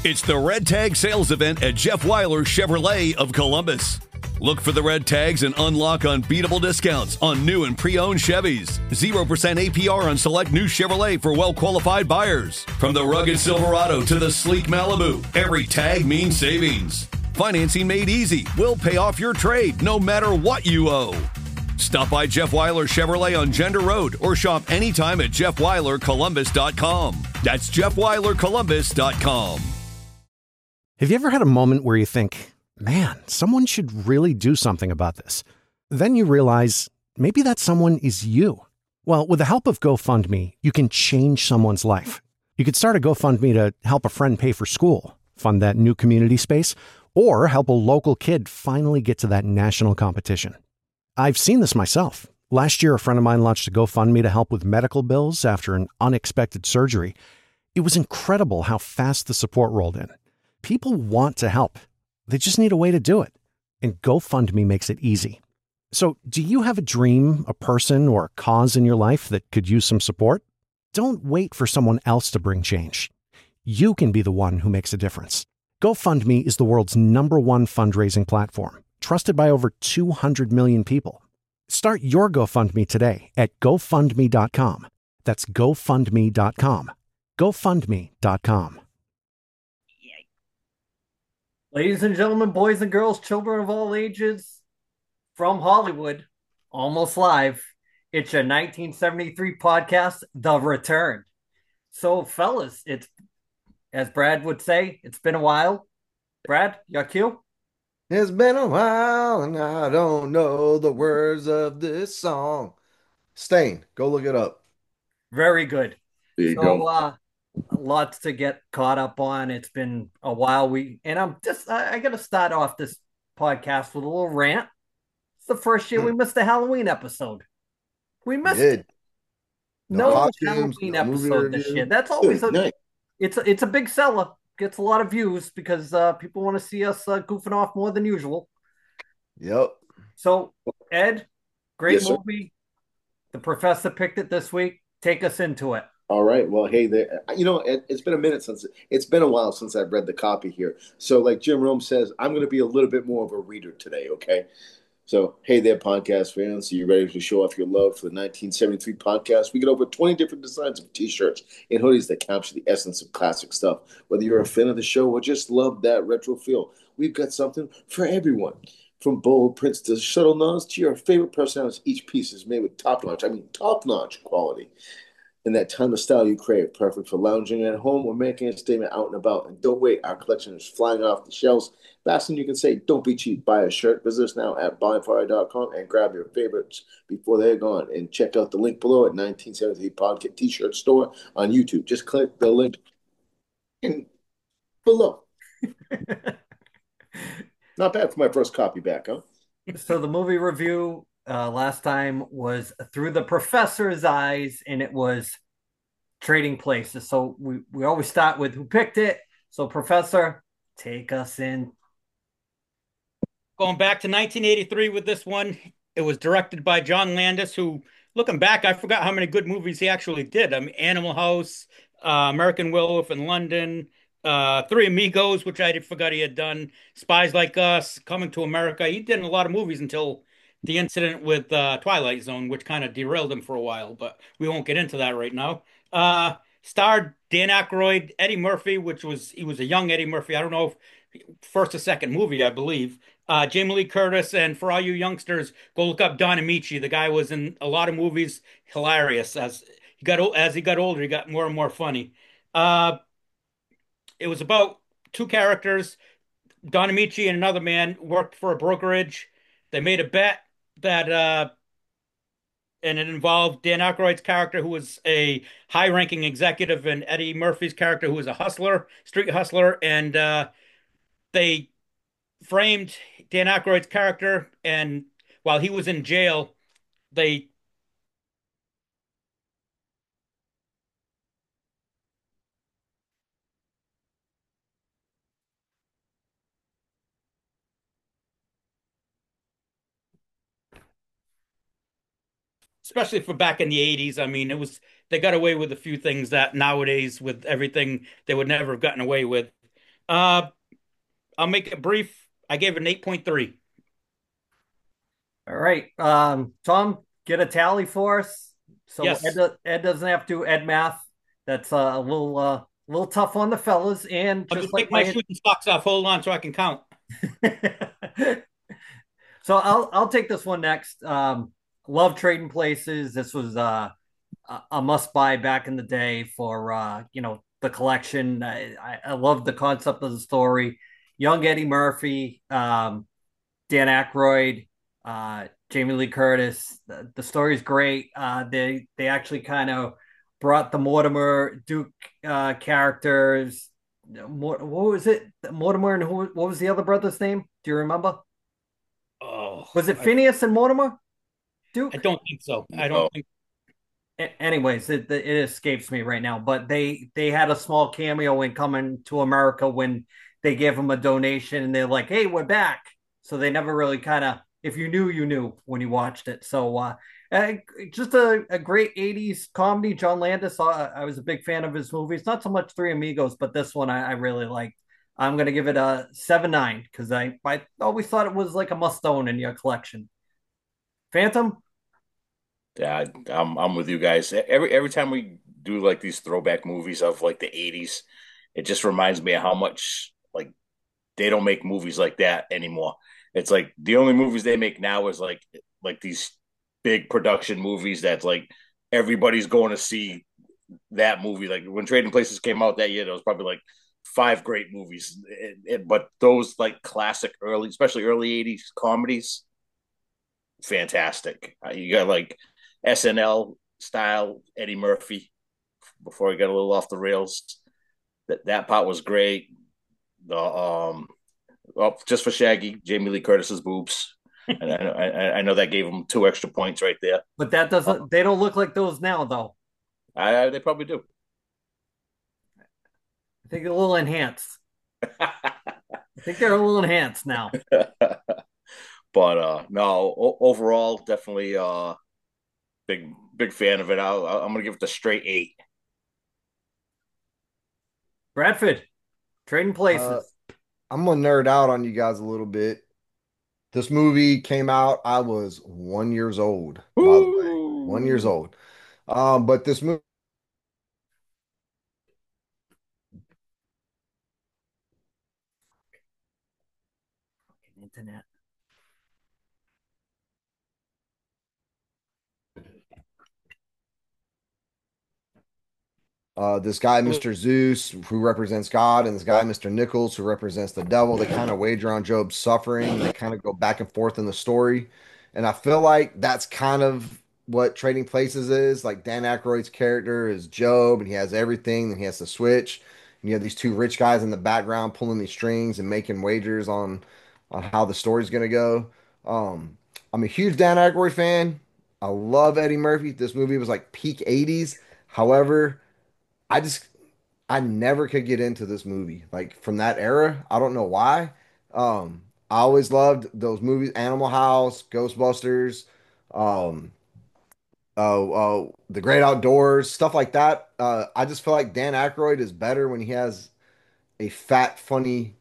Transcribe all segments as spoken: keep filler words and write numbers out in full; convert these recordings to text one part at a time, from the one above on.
It's the Red Tag Sales Event at Jeff Weiler Chevrolet of Columbus. Look for the red tags and unlock unbeatable discounts on new and pre-owned Chevys. zero percent A P R on select new Chevrolet for well-qualified buyers. From the rugged Silverado to the sleek Malibu, every tag means savings. Financing made easy. We'll pay off your trade no matter what you owe. Stop by Jeff Weiler Chevrolet on Gender Road or shop anytime at jeff weiler columbus dot com. That's jeff weiler columbus dot com. Have you ever had a moment where you think, man, someone should really do something about this? Then you realize maybe that someone is you. Well, with the help of GoFundMe, you can change someone's life. You could start a GoFundMe to help a friend pay for school, fund that new community space, or help a local kid finally get to that national competition. I've seen this myself. Last year, a friend of mine launched a GoFundMe to help with medical bills after an unexpected surgery. It was incredible how fast the support rolled in. People want to help. They just need a way to do it. And GoFundMe makes it easy. So, do you have a dream, a person, or a cause in your life that could use some support? Don't wait for someone else to bring change. You can be the one who makes a difference. GoFundMe is the world's number one fundraising platform, trusted by over two hundred million people. Start your GoFundMe today at go fund me dot com. That's go fund me dot com. go fund me dot com. Ladies and gentlemen, boys and girls, children of all ages, from Hollywood, almost live, it's your nineteen seventy-three podcast, The Return. So, fellas, it's, as Brad would say, it's been a while. Brad, your cue? It's been a while and I don't know the words of this song. Stain, go look it up. Very good. There you so, go. Uh, lots to get caught up on. It's been a while. We and I'm just I, I gotta start off this podcast with a little rant. It's the first year we missed a Halloween episode. We missed Did. it. No No, costumes, Halloween no movie episode this review. year. That's always a Nice. it's a, it's a big seller. Gets a lot of views because uh, people want to see us uh, goofing off more than usual. Yep. So, Ed, great Yes, sir. movie. The Professor picked it this week. Take us into it. All right. Well, hey, there. You know, it, it's been a minute since it's been a while since I've read the copy here. So, like Jim Rome says, I'm going to be a little bit more of a reader today. Okay. So, hey there, podcast fans. Are you ready to show off your love for the nineteen seventy-three podcast? We get over twenty different designs of T-shirts and hoodies that capture the essence of classic stuff. Whether you're a fan of the show or just love that retro feel, we've got something for everyone. From bold prints to shuttle nods to your favorite personalities, each piece is made with top-notch, I mean top-notch quality. And that timeless style you crave, perfect for lounging at home or making a statement out and about. And don't wait, our collection is flying off the shelves. Fast and you can say, don't be cheap, buy a shirt. Visit us now at bonfire dot com and grab your favorites before they're gone. And check out the link below at nineteen seventy-three Podcast T-shirt store on YouTube. Just click the link in below. Not bad for my first copy back, huh? So the movie review uh, last time was Through the Professor's Eyes, and it was Trading Places. So we, we always start with who picked it. So, Professor, take us in. Going back to nineteen eighty-three with this one, it was directed by John Landis, who, looking back, I forgot how many good movies he actually did. I mean, Animal House, uh, American Werewolf in London, uh, Three Amigos, which I forgot he had done, Spies Like Us, Coming to America. He did a lot of movies until the incident with uh, Twilight Zone, which kind of derailed him for a while, but we won't get into that right now. Uh, starred Dan Aykroyd, Eddie Murphy, which was, he was a young Eddie Murphy. I don't know if first or second movie, I believe. Uh, Jamie Lee Curtis, and for all you youngsters, go look up Don Amici. The guy was in a lot of movies, hilarious. As he got as he got older, he got more and more funny. Uh, it was about two characters. Don Amici and another man worked for a brokerage. They made a bet that, uh, and it involved Dan Aykroyd's character, who was a high-ranking executive, and Eddie Murphy's character, who was a hustler, street hustler, and uh, they framed Dan Aykroyd's character, and while he was in jail, they especially for back in the eighties, I mean, it was they got away with a few things that nowadays with everything they would never have gotten away with. Uh, I'll make it brief. I gave it an eight point three. All right. Um, Tom, get a tally for us. So Ed, Yes. do- Ed doesn't have to Ed math. That's uh, a little uh, a little tough on the fellas. And I'll just just like take my my shooting socks off. Hold on so I can count. so I'll I'll take this one next. Um, love Trading Places. This was uh, a, a must buy back in the day for uh, you know the collection. I, I, I love the concept of the story. Young Eddie Murphy, um, Dan Aykroyd, uh, Jamie Lee Curtis. The, the story's great. Uh, they they actually kind of brought the Mortimer Duke uh, characters. What, what was it? Mortimer and who? What was the other brother's name? Do you remember? Oh, Was it I, Phineas and Mortimer I Duke? don't think so. I don't No. think. Anyways, it, it escapes me right now. But they they had a small cameo in Coming to America when they gave him a donation, and they're like, "Hey, we're back." So they never really kind of, if you knew, you knew when you watched it. So uh, uh, just a, a great eighties comedy. John Landis, uh, I was a big fan of his movies. Not so much Three Amigos, but this one I, I really liked. I'm gonna give it a seven nine because I I always thought it was like a must own in your collection. Phantom. Yeah, I- I'm I'm with you guys. Every every time we do like these throwback movies of like the eighties, it just reminds me of how much like they don't make movies like that anymore. It's like the only movies they make now is like like these big production movies that's like everybody's going to see that movie. Like when Trading Places came out that year, there was probably like five great movies. It, it, but those like classic early, especially early eighties comedies, fantastic. Uh, you got like S N L style Eddie Murphy before he got a little off the rails. That that part was great. The um, oh, just for Shaggy, Jamie Lee Curtis's boobs. And I, I, I know that gave him two extra points right there. But that Uh, doesn't, they don't look like those now, though. I, I, they probably do. I think they're a little enhanced. I think they're a little enhanced now. But uh, no, o- overall, definitely uh, big big fan of it. I'll, I'm gonna give it the straight eight. Bradford, Trading Uh, Places. I'm gonna nerd out on you guys a little bit. This movie came out, I was one years old, by the way. One years Woo! old. Um, but this movie, Internet. uh, this guy, Mister Zeus, who represents God, and this guy, Mister Nichols, who represents the devil, they kind of wager on Job's suffering. They kind of go back and forth in the story. And I feel like that's kind of what Trading Places is. Like Dan Aykroyd's character is Job, and he has everything, and he has to switch. And you have these two rich guys in the background pulling these strings and making wagers on on how the story's gonna go. Um, I'm a huge Dan Aykroyd fan. I love Eddie Murphy. This movie was like peak eighties. However, I just I never could get into this movie. Like from that era, I don't know why. Um, I always loved those movies, Animal House, Ghostbusters, um, uh, uh, The Great Outdoors, stuff like that. Uh, I just feel like Dan Aykroyd is better when he has a fat, funny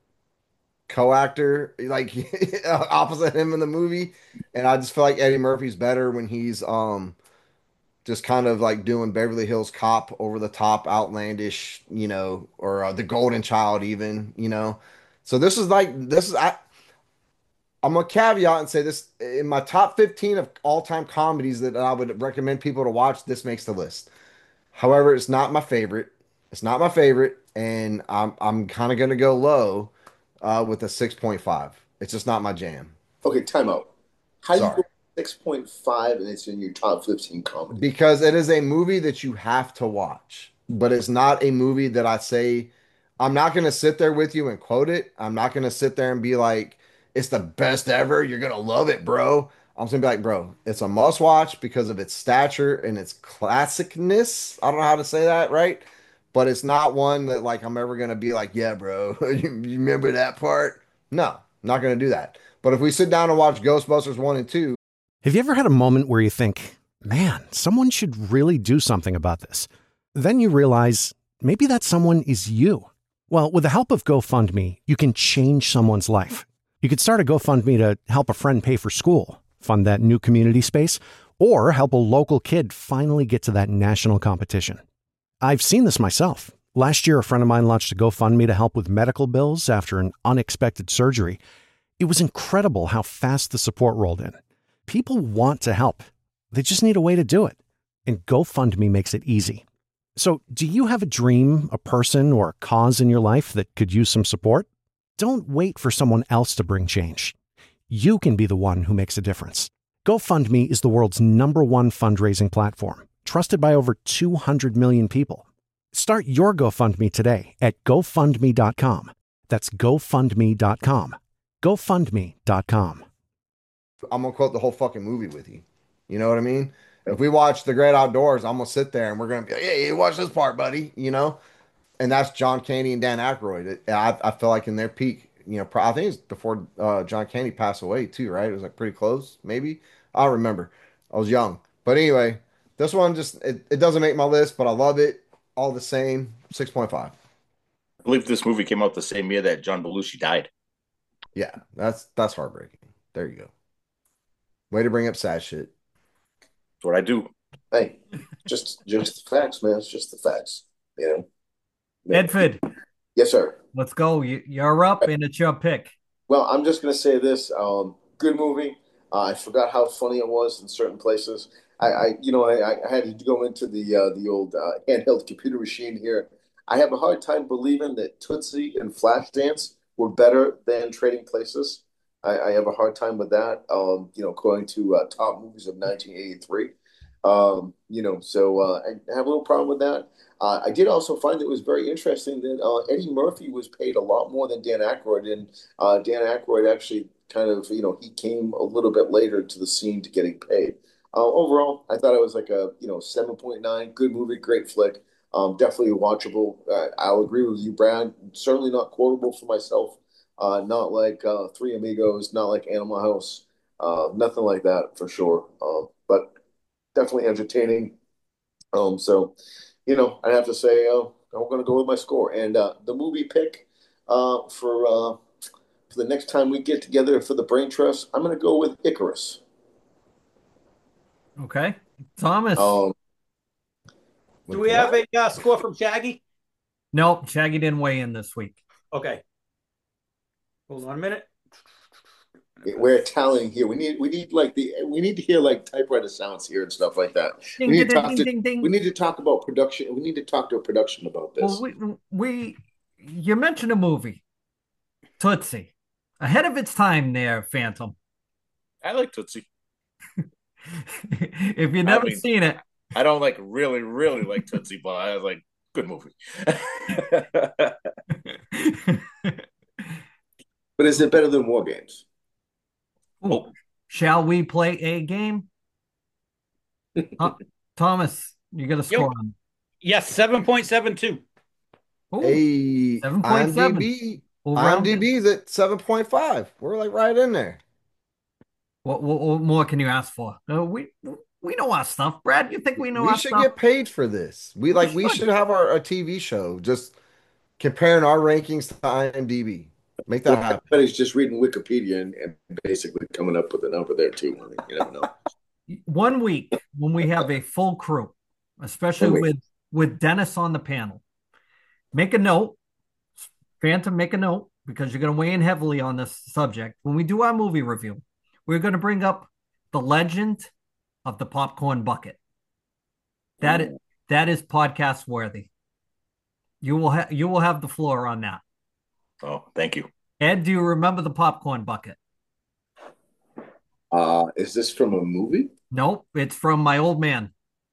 co-actor like opposite him in the movie, and I just feel like Eddie Murphy's better when he's um just kind of like doing Beverly Hills Cop over the top, outlandish, you know, or uh, The Golden Child, even, you know. So this is like this is I I'm gonna caveat and say this in my top fifteen of all time comedies that I would recommend people to watch. This makes the list. However, it's not my favorite. It's not my favorite, and I'm I'm kind of gonna go low uh, with a six point five. It's just not my jam. Okay, time out. How do you Sorry. go six point five and it's in your top fifteen comedy? Because it is a movie that you have to watch, but it's not a movie that I say I'm not going to sit there with you and quote it. I'm not going to sit there and be like, it's the best ever. You're going to love it, bro. I'm just going to be like, bro, it's a must watch because of its stature and its classicness. I don't know how to say that right, but it's not one that like I'm ever going to be like, yeah, bro, you, you remember that part? No, I'm not going to do that. But if we sit down and watch Ghostbusters one and two, Have you ever had a moment where you think, man, someone should really do something about this? Then you realize maybe that someone is you. Well, with the help of GoFundMe, you can change someone's life. You could start a GoFundMe to help a friend pay for school, fund that new community space, or help a local kid finally get to that national competition. I've seen this myself. Last year, a friend of mine launched a GoFundMe to help with medical bills after an unexpected surgery. It was incredible how fast the support rolled in. People want to help. They just need a way to do it. And GoFundMe makes it easy. So, do you have a dream, a person, or a cause in your life that could use some support? Don't wait for someone else to bring change. You can be the one who makes a difference. GoFundMe is the world's number one fundraising platform, trusted by over two hundred million people. Start your GoFundMe today at GoFundMe dot com. That's GoFundMe dot com. GoFundMe dot com. I'm gonna quote the whole fucking movie with you. You know what I mean? If we watch The Great Outdoors, I'm gonna sit there and we're gonna be like, "Hey, watch this part, buddy." You know, and that's John Candy and Dan Aykroyd. It, I, I feel like in their peak. You know, I think it's before uh, John Candy passed away too, right? It was like pretty close, maybe. I don't remember. I was young, but anyway, this one just it, it doesn't make my list, but I love it all the same. six point five. I believe this movie came out the same year that John Belushi died. Yeah, that's that's heartbreaking. There you go. Way to bring up sad shit. That's what I do. Hey, just just the facts, man. It's just the facts. You know. Bedford. Yes, sir. Let's go. You, you're up, and it's your pick. Well, I'm just gonna say this. Um, good movie. Uh, I forgot how funny it was in certain places. I, I you know, I, I had to go into the uh, the old uh, handheld computer machine here. I have a hard time believing that Tootsie and Flashdance were better than Trading Places. I, I have a hard time with that. Um, you know, according to uh, top movies of nineteen eighty-three. Um, you know, so uh, I have a little problem with that. Uh, I did also find it was very interesting that uh, Eddie Murphy was paid a lot more than Dan Aykroyd, and uh, Dan Aykroyd actually kind of, you know, he came a little bit later to the scene to getting paid. Uh, overall, I thought it was like a, you know, seven point nine, good movie, great flick, um, definitely watchable. Uh, I'll agree with you, Brad. Certainly not quotable for myself. Uh, not like uh, Three Amigos, not like Animal House, uh, nothing like that for sure. Uh, but definitely entertaining. Um, so. You know, I have to say, uh, I'm going to go with my score. And uh, the movie pick uh, for uh, for the next time we get together for the Brain Trust, I'm going to go with Icarus. Okay. Thomas. Um, Do we have a uh, score from Shaggy? Nope, Shaggy didn't weigh in this week. Okay. Hold on a minute. We're Italian here. We need we need like the we need to hear like typewriter sounds here and stuff like that. Ding, we need ding, to talk ding, to ding, ding. we need to talk about production. We need to talk to a production about this. Well, we, we you mentioned a movie, Tootsie, ahead of its time. There, Phantom. I like Tootsie. If you've never I mean, seen it, I don't like really, really like Tootsie, but I was like, good movie. But is it better than War Games? Ooh, shall we play a game? uh, Thomas, you got a score Yo. on. Yes, seven point seven two. Ooh, Hey, seven point seven. IMDb, We'll round it. IMDb's at seven point five. We're like right in there. What, what, what more can you ask for? Uh, we we know our stuff, Brad. You think we know We our should stuff? get paid for this. We like we should. should have our a T V show just comparing our rankings to IMDb. Make that happen. Everybody's just reading Wikipedia and, and basically coming up with a number there too. I mean, you never know. One week when we have a full crew, especially One week. with with Dennis on the panel, make a note, Phantom, make a note, because you're going to weigh in heavily on this subject. When we do our movie review, we're going to bring up the legend of the popcorn bucket. That is, that is podcast worthy. You will have you will have the floor on that. Oh, thank you. Ed, do you remember the popcorn bucket? Uh, is this from a movie? Nope, it's from My Old Man.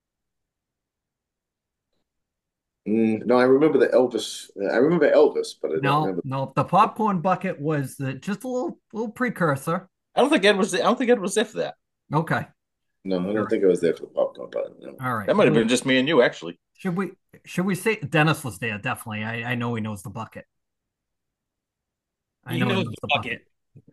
Mm, no, I remember the Elvis. I remember Elvis, but I don't No, remember. no, the popcorn bucket was the, just a little little precursor. I don't think Ed was. I don't think Ed was there for that. Okay, No, I don't think I was there for the popcorn button. No. all right. That might have been just me and you, actually. Should we should we say Dennis was there? Definitely. I, I know he knows the bucket. I He know knows the bucket.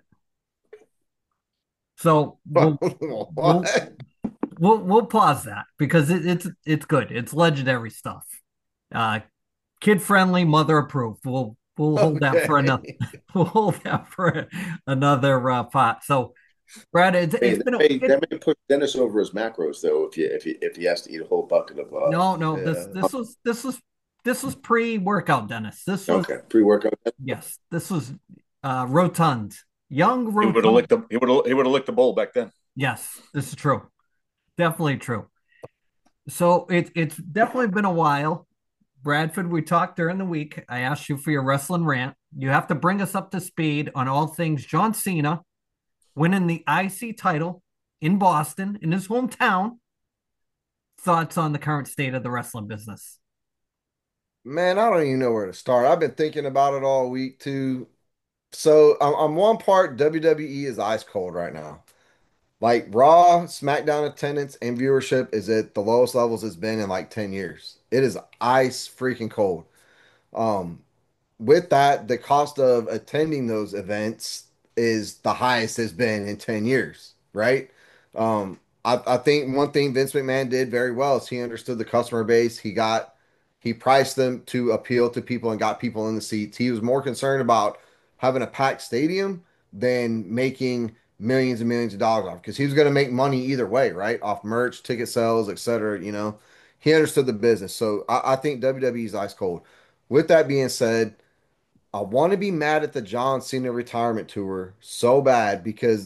So we'll, we'll, What? we'll we'll pause that because it, it's it's good. It's legendary stuff. Uh, kid friendly, mother approved. We'll we'll hold that for another. Okay. We'll hold that for another uh, pot. So, Brad, it's, Hey, it's that been a, may, it, that may push Dennis over his macros though. If you if he if he has to eat a whole bucket of uh, no, no. This Yeah. this was this was this was pre workout, Dennis. This was okay pre workout. yes. This was uh, rotund, young He would have rotund. licked the he would have he would have licked the bowl back then. Yes, this is true. Definitely true. So it, it's definitely been a while. Bradford, we talked during the week. I asked you for your wrestling rant. You have to bring us up to speed on all things John Cena winning the I C title in Boston, in his hometown. Thoughts on the current state of the wrestling business? Man, I don't even know where to start. I've been thinking about it all week too. So on, on one part, W W E is ice cold right now. Like Raw, SmackDown attendance and viewership is at the lowest levels it's been in like ten years. It is ice freaking cold. Um, with that, the cost of attending those events is the highest it's been in ten years, right? Um, I, I think one thing Vince McMahon did very well is he understood the customer base. He got, he priced them to appeal to people and got people in the seats. He was more concerned about having a packed stadium than making millions and millions of dollars off because he was going to make money either way, right? Off merch, ticket sales, et cetera. You know, he understood the business. So I, I think W W E is ice cold. With that being said, I want to be mad at the John Cena retirement tour so bad because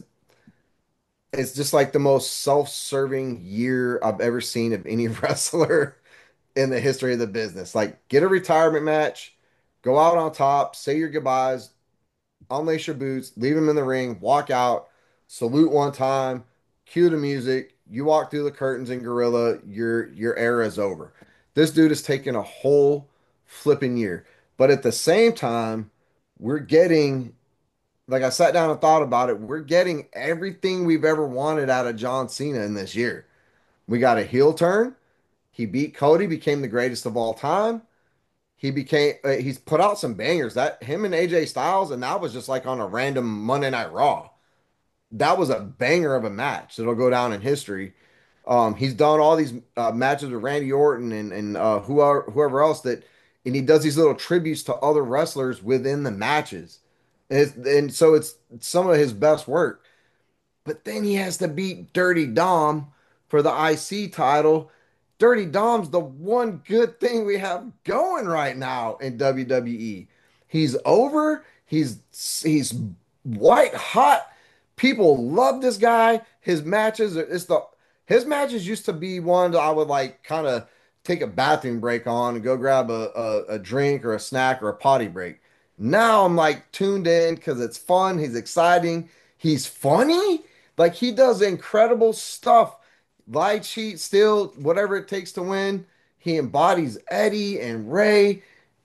it's just like the most self-serving year I've ever seen of any wrestler in the history of the business. Like, get a retirement match, go out on top, say your goodbyes, unlace your boots, leave him in the ring, walk out, salute one time, cue the music, you walk through the curtains in Gorilla, your your era is over. This dude is taking a whole flipping year. But at the same time, we're getting, like I sat down and thought about it, we're getting everything we've ever wanted out of John Cena in this year. We got a heel turn. He beat Cody, became the greatest of all time. He became uh, he's put out some bangers. That him and A J Styles, and that was just like on a random Monday Night Raw. That was a banger of a match that'll go down in history. Um, he's done all these uh, matches with Randy Orton and and uh, whoever whoever else that, and he does these little tributes to other wrestlers within the matches, and, it's, and so it's some of his best work. But then he has to beat Dirty Dom for the I C title. Dirty Dom's the one good thing we have going right now in W W E. He's over. He's he's white hot. People love this guy. His matches, it's the his matches used to be one that I would like kind of take a bathroom break on and go grab a, a, a drink or a snack or a potty break. Now I'm like tuned in because it's fun. He's exciting. He's funny. Like he does incredible stuff. Lie, cheat, steal, whatever it takes to win. He embodies Eddie and Ray.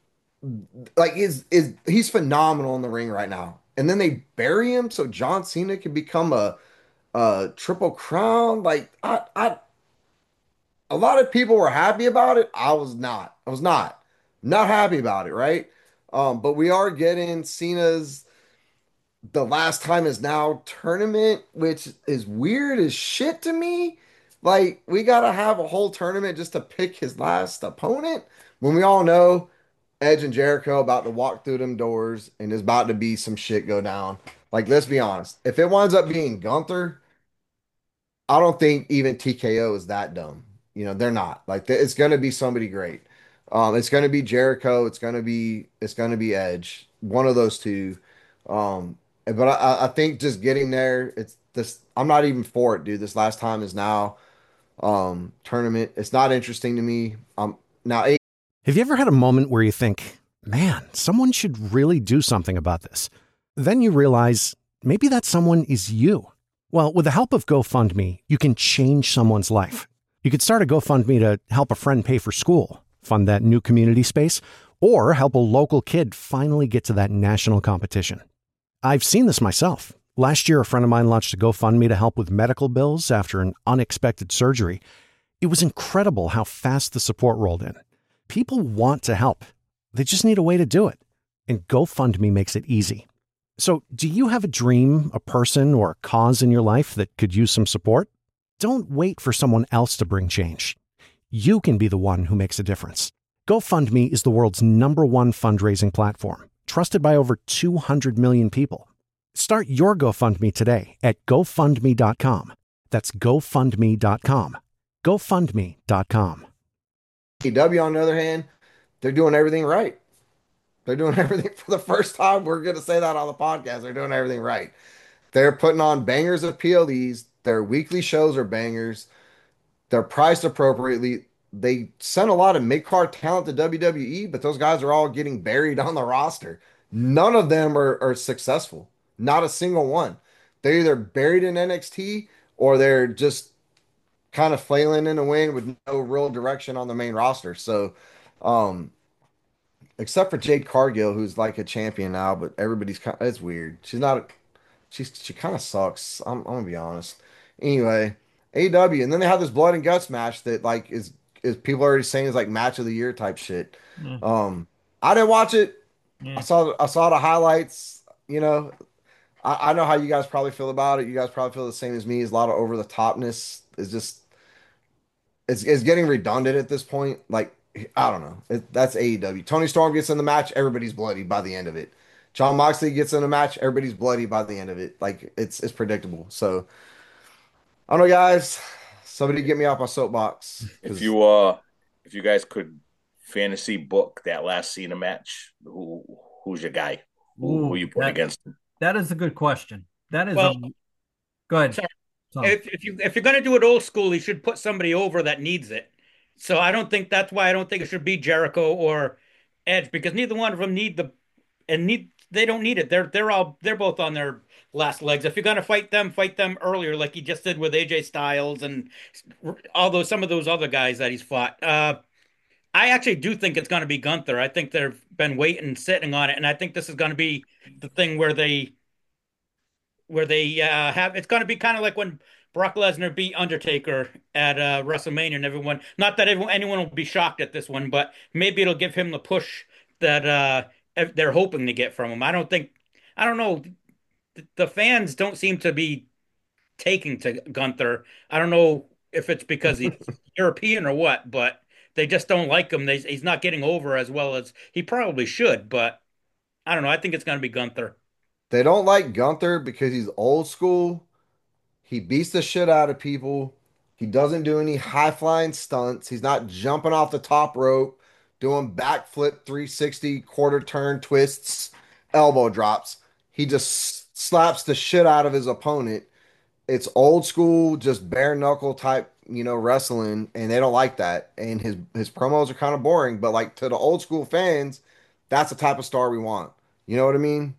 Like is is he's phenomenal in the ring right now. And then they bury him so John Cena can become a a triple crown. Like I I a lot of people were happy about it. I was not. I was not. Not happy about it, right? Um, but we are getting Cena's the last time is now tournament, which is weird as shit to me. Like, we gotta have a whole tournament just to pick his last opponent when we all know Edge and Jericho about to walk through them doors and there's about to be some shit go down. Like, let's be honest. If it winds up being Gunther, I don't think even T K O is that dumb. You know, they're not. Like, it's gonna be somebody great. Um, it's gonna be Jericho. It's gonna be it's gonna be Edge. One of those two. Um, but I, I think just getting there, it's this. I'm not even for it, dude. This last time is now um tournament. It's not interesting to me. Um, now Have you ever had a moment where you think, man, someone should really do something about this? Then you realize maybe that someone is you. Well, with the help of GoFundMe, you can change someone's life. You could start a GoFundMe to help a friend pay for school, fund that new community space, or help a local kid finally get to that national competition. I've seen this myself. Last year, a friend of mine launched a GoFundMe to help with medical bills after an unexpected surgery. It was incredible how fast the support rolled in. People want to help. They just need a way to do it. And GoFundMe makes it easy. So, do you have a dream, a person, or a cause in your life that could use some support? Don't wait for someone else to bring change. You can be the one who makes a difference. GoFundMe is the world's number one fundraising platform, trusted by over two hundred million people. Start your GoFundMe today at GoFundMe dot com. That's GoFundMe dot com. GoFundMe dot com. A E W, on the other hand, they're doing everything right. They're doing everything for the first time. We're going to say that on the podcast. They're doing everything right. They're putting on bangers of P L Es. Their weekly shows are bangers. They're priced appropriately. They sent a lot of mid-card talent to W W E, but those guys are all getting buried on the roster. None of them are, are successful. Not a single one. They're either buried in N X T or they're just kind of flailing in the wind with no real direction on the main roster. So, um, except for Jade Cargill, who's like a champion now, but everybody's kind of, it's weird. She's not, a, she's, she kind of sucks. I'm, I'm gonna be honest. Anyway, A E W, and then they have this blood and guts match that like is, is people are already saying is like match of the year type shit. Mm. Um, I didn't watch it. Mm. I saw, I saw the highlights, you know, I, I know how you guys probably feel about it. You guys probably feel the same as me. It's a lot of over the topness. It's just it's, it's getting redundant at this point. Like I don't know. It, that's A E W. Tony Storm gets in the match, everybody's bloody by the end of it. John Moxley gets in the match, everybody's bloody by the end of it. Like it's it's predictable. So I don't know, guys. Somebody get me off my soapbox. If you uh, if you guys could fantasy book that last Cena match, who who's your guy? Who, Ooh, who you put that, against him? That is a good question. That is Well, a, go ahead. sorry. Tom. If if you if you're gonna do it old school, you should put somebody over that needs it. So I don't think that's why I don't think it should be Jericho or Edge because neither one of them need the and need they don't need it. They're they're all they're both on their last legs. If you're gonna fight them, fight them earlier, like he just did with A J Styles and all those some of those other guys that he's fought. Uh, I actually do think it's gonna be Gunther. I think they've been waiting, sitting on it, and I think this is gonna be the thing where they where they uh, have it's going to be kind of like when Brock Lesnar beat Undertaker at uh, WrestleMania, and everyone. Not that everyone, anyone will be shocked at this one, but maybe it'll give him the push that uh, they're hoping to get from him. I don't think, I don't know, the fans don't seem to be taking to Gunther. I don't know if it's because he's European or what, but they just don't like him. They, he's not getting over as well as he probably should, but I don't know. I think it's going to be Gunther. They don't like Gunther because he's old school. He beats the shit out of people. He doesn't do any high flying stunts. He's not jumping off the top rope, doing backflip three sixty quarter turn twists, elbow drops. He just slaps the shit out of his opponent. It's old school, just bare knuckle type, you know, wrestling, and they don't like that. And his his promos are kind of boring, but like to the old school fans, that's the type of star we want. You know what I mean?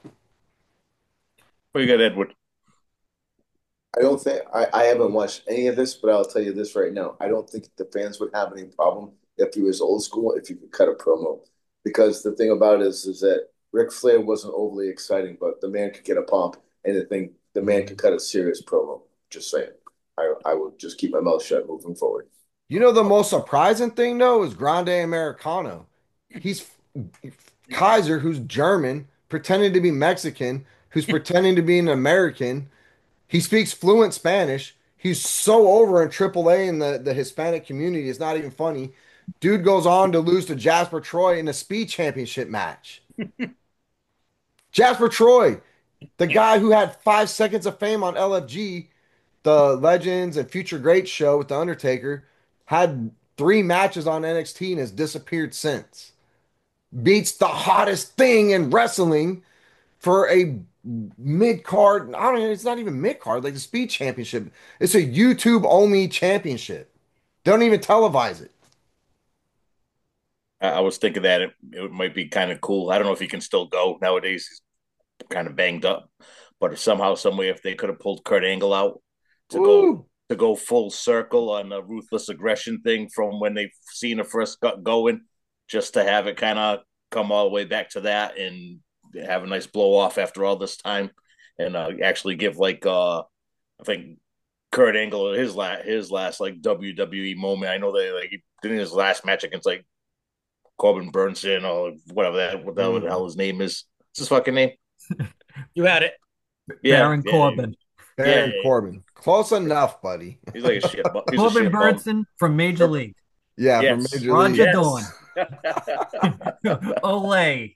What you got, Edward? I don't think I, I haven't watched any of this, but I'll tell you this right now. I don't think the fans would have any problem if he was old school, if you could cut a promo. Because the thing about it is, is that Ric Flair wasn't overly exciting, but the man could get a pump, and the thing the man could cut a serious promo. Just saying. I I would just keep my mouth shut moving forward. You know the most surprising thing though is Grande Americano. He's Kaiser, who's German, pretending to be Mexican, who's pretending to be an American. He speaks fluent Spanish. He's so over in triple A in the, the Hispanic community. It's not even funny. Dude goes on to lose to Jasper Troy in a speed championship match. Jasper Troy, the guy who had five seconds of fame on L F G, the Legends and Future Greats show with The Undertaker, had three matches on N X T and has disappeared since. Beats the hottest thing in wrestling for a mid card. I don't know. It's not even mid card, like the Speed Championship. It's a YouTube only championship. They don't even televise it. I, I was thinking that it, it might be kind of cool. I don't know if he can still go nowadays. He's kind of banged up, but if somehow, some way, if they could have pulled Kurt Angle out to Ooh. go to go full circle on the ruthless aggression thing from when they've seen it first got going, just to have it kind of come all the way back to that and have a nice blow off after all this time, and uh, actually give like uh, I think Kurt Angle his last his last like W W E moment. I know they like he did his last match against like Corbin Burnson or whatever that what the Mm. hell his name is. What's his fucking name? You had it. Yeah, Baron yeah, Corbin. Baron Yeah. Corbin. Close enough, buddy. He's like a shit. bu- He's a Corbin shit bum. Burnson from Major League. Yeah, Yes. from Major Roger League. Yes. Dawn. Olay.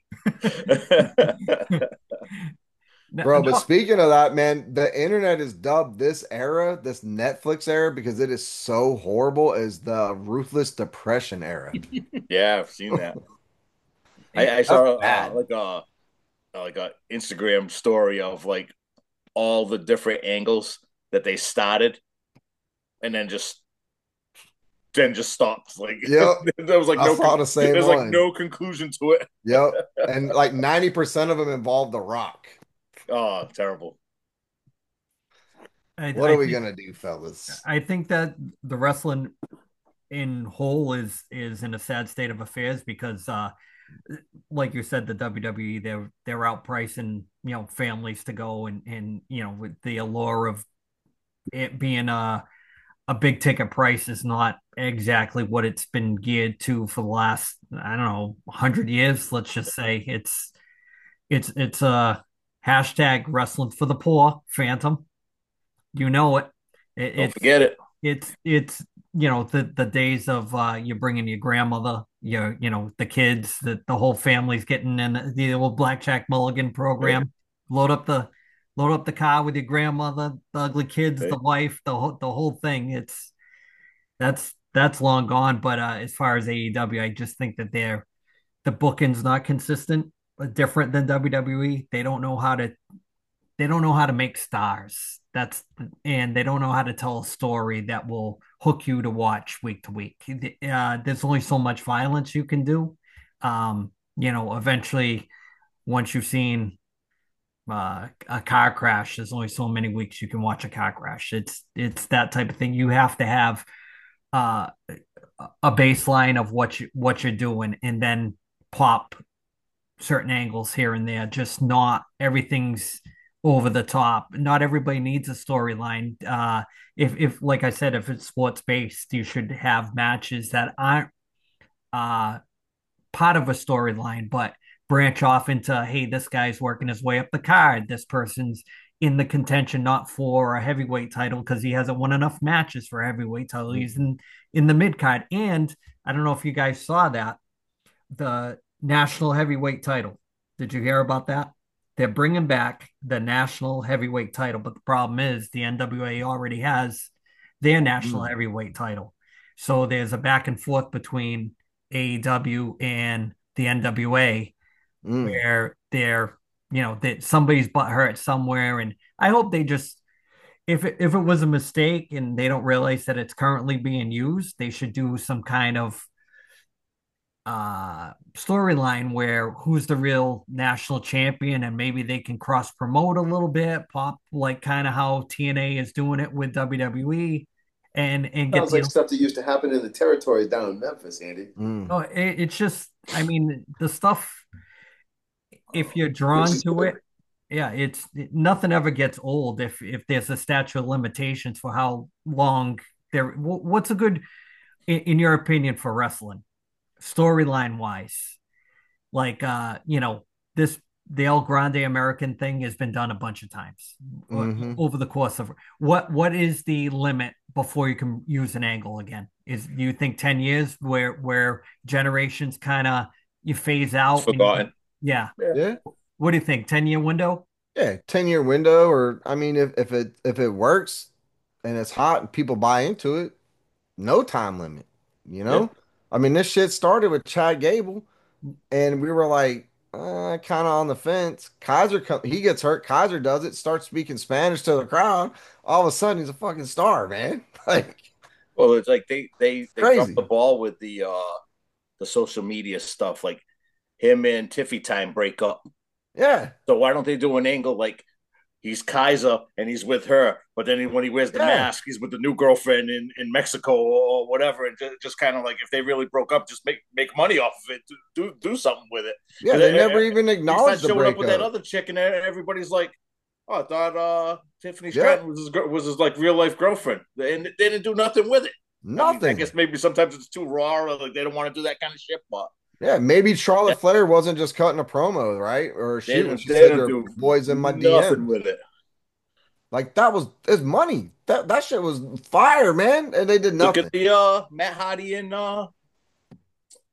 Bro, but No, speaking of that, man, the internet is dubbed this era, this Netflix era, because it is so horrible, as the ruthless depression era. Yeah, I've seen that. I, it- I That's saw uh, bad. like a like a Instagram story of like all the different angles that they started, and then just then just stopped. Like Yep. there was like I no saw the same there's like one. no conclusion to it. Yep. And like ninety percent of them involve The Rock. Oh, terrible. I, What I are we think gonna do, fellas? I think that the wrestling in whole is is in a sad state of affairs because uh like you said, the W W E, they're they're outpricing, you know, families to go, and and you know, with the allure of it being a a big ticket price is not exactly what it's been geared to for the last, I don't know, hundred years. Let's just say it's it's it's a hashtag wrestling for the poor, Phantom. You know it. it Don't it's forget it. it's it's you know, the the days of uh you bringing your grandmother, your, you know, the kids, that the whole family's getting in the old blackjack mulligan Right, program. Load up the load up the car with your grandmother, the ugly kids, the right. wife, the whole the whole thing. It's that's that's long gone. But uh as far as A E W, I just think that they're the booking's not consistent, uh, different than W W E. They don't know how to they don't know how to make stars. That's and they don't know how to tell a story that will hook you to watch week to week. Uh, there's only so much violence you can do. Um, you know, eventually, once you've seen uh, a car crash, there's only so many weeks you can watch a car crash. It's it's that type of thing. You have to have uh, a baseline of what you what you're doing, and then plop certain angles here and there. Just not everything's over the top. Not everybody needs a storyline. Uh, if if like I said, if it's sports based, you should have matches that aren't uh part of a storyline, but branch off into, hey, this guy's working his way up the card. This person's in the contention not for a heavyweight title because he hasn't won enough matches for a heavyweight title. He's in in the mid card. And I don't know if you guys saw that, the national heavyweight title. Did you hear about that? They're bringing back the national heavyweight title, but the problem is the N W A already has their national Mm, heavyweight title. So there's a back and forth between A E W and the N W A mm. where they're, you know, that somebody's butt hurt somewhere. And I hope they just, if it, if it was a mistake and they don't realize that it's currently being used, they should do some kind of uh storyline where who's the real national champion, and maybe they can cross promote a little bit, pop like kind of how T N A is doing it with W W E, and and get Sounds the like stuff that used to happen in the territories down in Memphis, Andy. Mm. oh, it, it's just, I mean, the stuff, if you're This drawn is to good. it, yeah, it's it, nothing ever gets old if if there's a statute of limitations for how long there. What's a good, in, in your opinion, for wrestling storyline wise? Like, uh, you know, this the El Grande American thing has been done a bunch of times uh, Hmm. over the course of what what is the limit before you can use an angle again? Is do you think ten years where where generations kind of you phase It's out and you, forgotten. yeah. Yeah. Yeah. What do you think? ten year window? Yeah. ten year window, or I mean, if, if it if it works and it's hot and people buy into it, no time limit. You Yeah. know? I mean, this shit started with Chad Gable, and we were like, uh, kind of on the fence. Kaiser, come, he gets hurt. Kaiser does it, starts speaking Spanish to the crowd. All of a sudden, he's a fucking star, man. Like, Well, it's like they they it's they dropped the crazy. ball with the uh the social media stuff, like him and Tiffy Time break up. Yeah, So why don't they do an angle like he's Kaiser and he's with her, but then when he wears the yeah, mask, he's with the new girlfriend in, in Mexico or whatever, and just, just kind of like if they really broke up, just make make money off of it, do do something with it. yeah. They Because never even he acknowledged starts the showing up with that breakup. other chick, and everybody's like, "Oh, I thought uh, Tiffany Yep, Stratton was his was his like real life girlfriend," and they didn't do nothing with it. I mean, I nothing. guess maybe sometimes it's too raw, or like they don't want to do that kind of shit, but Yeah, maybe yeah, Charlotte Flair wasn't just cutting a promo, right? Or they shoot, when didn't she they said didn't there do were boys in my nothing D Ms. with it. Like that was it's money. That that shit was fire, man. And they did Look at nothing. the uh Matt Hardy and uh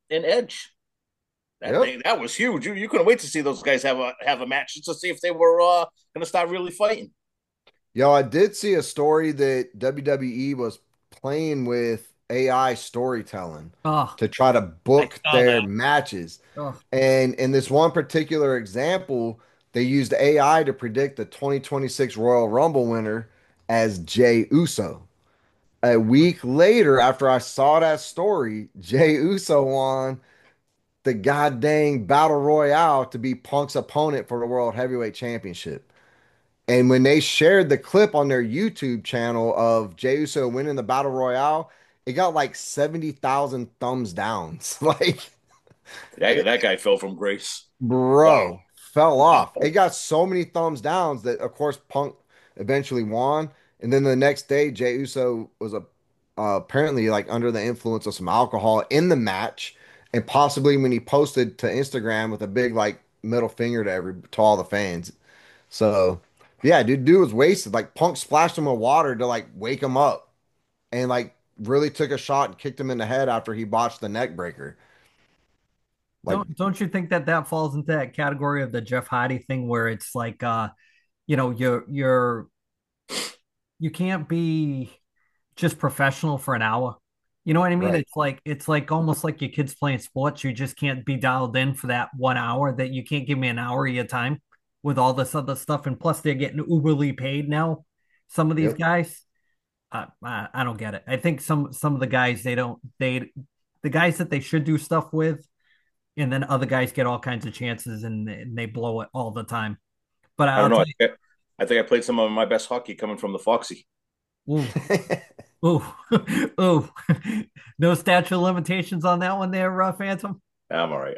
and Edge. That Yep. thing that was huge. You, you couldn't wait to see those guys have a have a match just to see if they were uh, going to start really fighting. Yo, I did see a story that W W E was playing with A I storytelling Oh, to try to I book saw their that. matches. oh. And in this one particular example, they used A I to predict the twenty twenty-six Royal Rumble winner as Jay Uso. A week later, after I saw that story, Jay Uso won the goddamn battle royale to be Punk's opponent for the World Heavyweight Championship. And when they shared the clip on their YouTube channel of Jey Uso winning the battle royale, it got like seventy thousand thumbs downs. Like, That that guy fell from grace. Wow. bro, fell Wow. off. It got so many thumbs downs that, of course, Punk eventually won. And then the next day, Jey Uso was a, uh, apparently like under the influence of some alcohol in the match, and possibly when he posted to Instagram with a big like middle finger to every to all the fans. So yeah, dude, dude was wasted. Like Punk splashed him with water to like wake him up, and like really took a shot and kicked him in the head after he botched the neck breaker. Like, Don't don't you think that that falls into that category of the Jeff Hardy thing where it's like, uh, you know, you're you're you can't be just professional for an hour. You know what I mean? right. It's like it's like almost like your kids playing sports. You just can't be dialed in for that one hour. That you can't give me an hour of your time with all this other stuff. And plus, they're getting uberly paid now. Some of these Yep. guys, uh, I, I don't get it. I think some some of the guys they don't they the guys that they should do stuff with, and then other guys get all kinds of chances and, and they blow it all the time. But I don't I'll know. tell I think I, I think I played some of my best hockey coming from the Foxy. you, ooh, ooh, ooh, no statute of limitations on that one there, uh, Phantom. I'm all right.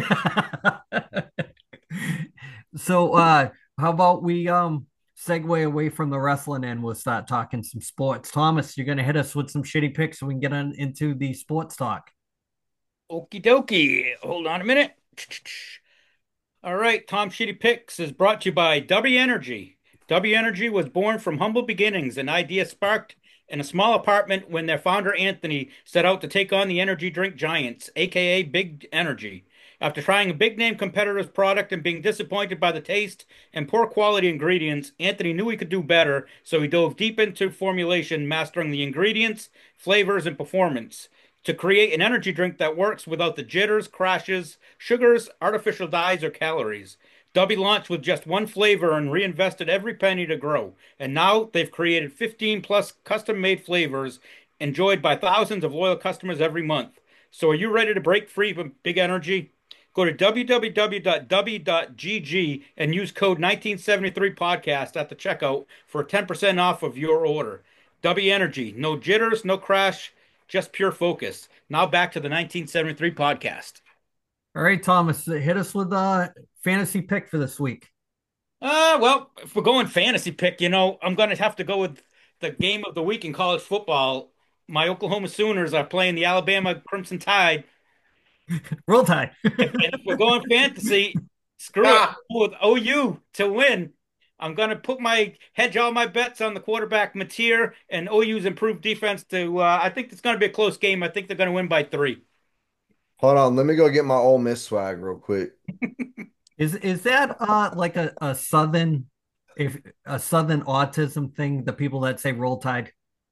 So, uh, how about we um segue away from the wrestling and we'll start talking some sports. Thomas, you're gonna hit us with some shitty picks so we can get on into the sports talk. Okie dokie. Hold on a minute. All right, Tom Shitty Picks is brought to you by W Energy. W Energy was born from humble beginnings, an idea sparked in a small apartment when their founder Anthony set out to take on the energy drink giants, aka Big Energy. After trying a big name competitor's product and being disappointed by the taste and poor quality ingredients, Anthony knew he could do better, so he dove deep into formulation, mastering the ingredients, flavors, and performance to create an energy drink that works without the jitters, crashes, sugars, artificial dyes, or calories. W launched with just one flavor and reinvested every penny to grow. And now they've created fifteen plus custom made flavors enjoyed by thousands of loyal customers every month. So are you ready to break free from Big Energy? Go to w w w dot w dot g g and use code nineteen seventy-three podcast at the checkout for ten percent off of your order. W Energy, no jitters, no crash, just pure focus. Now back to the nineteen seventy-three podcast. All right, Thomas, hit us with a fantasy pick for this week. Uh, well, if we're going fantasy pick, you know, I'm going to have to go with the game of the week in college football. My Oklahoma Sooners are playing the Alabama Crimson Tide. Roll Tide. If, and if we're going fantasy, screw it. Ah, With O U to win. I'm going to put my hedge all my bets on the quarterback Mateer and O U's improved defense to, uh, I think it's going to be a close game. I think they're going to win by three. Hold on, let me go get my Ole Miss swag real quick. Is is that uh like a, a southern if a southern autism thing, the people that say roll tide?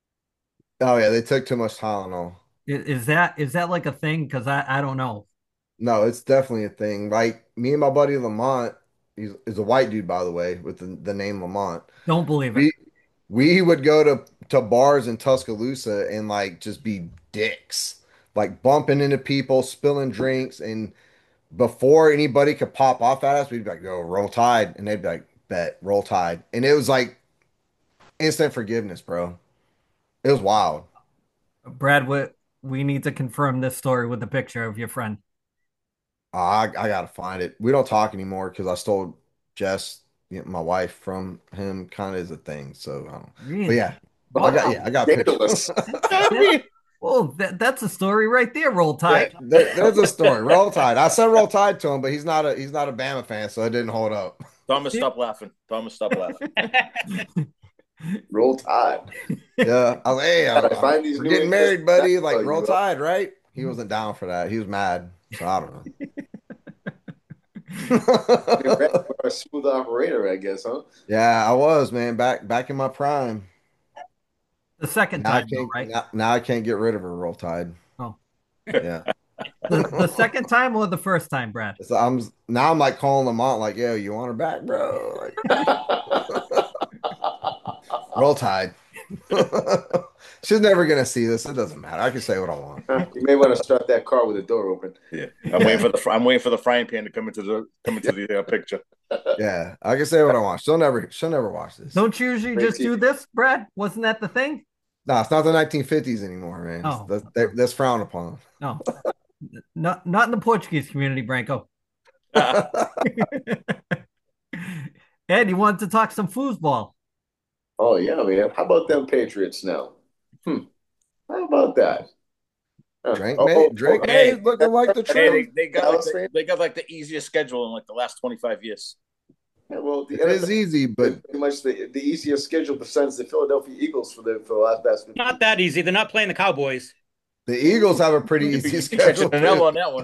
Oh yeah, they took too much Tylenol. Is, is that is that like a thing? Because I, I don't know. No, it's definitely a thing. Like me and my buddy Lamont, he's is a white dude by the way, with the, the name Lamont. Don't believe it. We we would go to to bars in Tuscaloosa and like just be dicks, like bumping into people, spilling drinks, and before anybody could pop off at us, we'd be like, "Yo, roll tide," and they'd be like, "Bet, roll tide," and it was like instant forgiveness, bro. It was wild. Brad, we, we need to confirm this story with a picture of your friend. Uh, I I gotta find it. We don't talk anymore because I stole Jess, you know, my wife, from him. Kind of is a thing. So, I don't, but Really? yeah, I got Wow, yeah, I got a picture. scandalous. That, well, that, that's a story right there, roll tide. That, that- there's a story. Roll Tide. I said Roll Tide to him, but he's not a he's not a Bama fan, so it didn't hold up. Thomas, stop laughing. Thomas, stop laughing. Roll Tide. Yeah, I was like, hey, I'm, Gotta find these we're New getting England married, buddy. stats Like for Roll you. Tide, right? he wasn't down for that. He was mad. So I don't You're know. a smooth operator, I guess, huh? Yeah, I was, man, back back in my prime. The second Now I time, though, can't right? now, now I can't get rid of her. Roll Tide. Oh, Yeah. the the second time or the first time, Brad? So I'm now I'm like calling them out, like, yo, you want her back, bro? Like, Roll Tide. She's never gonna see this. It doesn't matter. I can say what I want. You may want to start that car with the door open. Yeah, I'm waiting for the I'm waiting for the frying pan to come into the come into the uh, picture. Yeah, I can say what I want. She'll never she'll never watch this. Don't you usually Great just do T V. this, Brad? Wasn't that the thing? No, it's not the nineteen fifties anymore, man. Oh. That's, that- that's frowned upon. No, not not in the Portuguese community, Branko. Uh, Ed, you wanted to talk some foosball. Oh yeah, man. How about them Patriots now? Hmm. How about that? Huh. Drake Oh, May, oh, Drake oh, May hey, is looking like the hey, they, truth. they got like Dallas the, fan? they got like the easiest schedule in like the last twenty-five years. Yeah, well, the It is N F L easy, is but pretty much the, the easiest schedule besides the Philadelphia Eagles for the for the last past fifteen. Not that easy. They're not playing the Cowboys. the Eagles have a pretty You'd be, easy you'd be catching schedule an L too. on that one.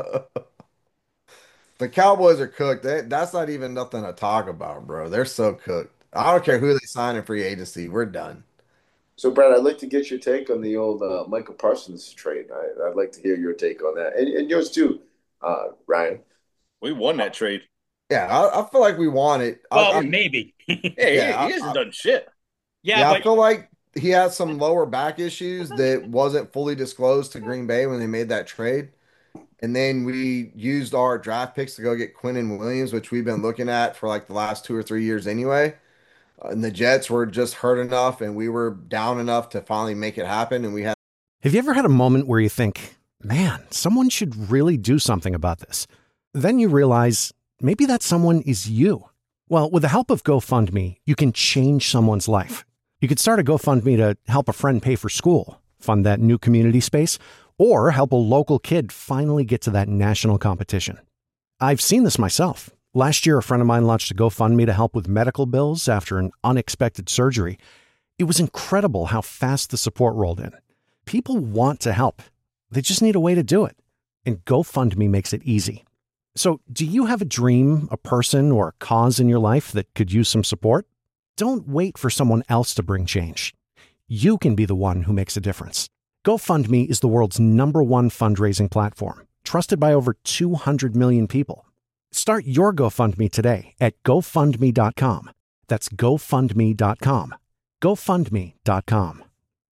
The Cowboys are cooked. They, that's not even nothing to talk about, bro. They're so cooked. I don't care who they sign in free agency. We're done. So, Brad, I'd like to get your take on the old uh, Michael Parsons trade. I, I'd like to hear your take on that, and, and yours too, uh, Ryan. We won that trade. Yeah, I, I feel like we want it. I, Well, I, maybe. Hey, Yeah, he, he I- hasn't I- done shit. Yeah, yeah, I but feel like he had some lower back issues that wasn't fully disclosed to Green Bay when they made that trade. And then we used our draft picks to go get Quinnen Williams, which we've been looking at for like the last two or three years anyway. Uh, and the Jets were just hurt enough and we were down enough to finally make it happen. And we had Have you ever had a moment where you think, man, someone should really do something about this? Then you realize maybe that someone is you. Well, with the help of GoFundMe, you can change someone's life. You could start a GoFundMe to help a friend pay for school, fund that new community space, or help a local kid finally get to that national competition. I've seen this myself. Last year, a friend of mine launched a GoFundMe to help with medical bills after an unexpected surgery. It was incredible how fast the support rolled in. People want to help. They just need a way to do it. And GoFundMe makes it easy. So, do you have a dream, a person, or a cause in your life that could use some support? Don't wait for someone else to bring change. You can be the one who makes a difference. GoFundMe is the world's number one fundraising platform, trusted by over two hundred million people. Start your GoFundMe today at GoFundMe dot com. That's GoFundMe dot com. GoFundMe dot com.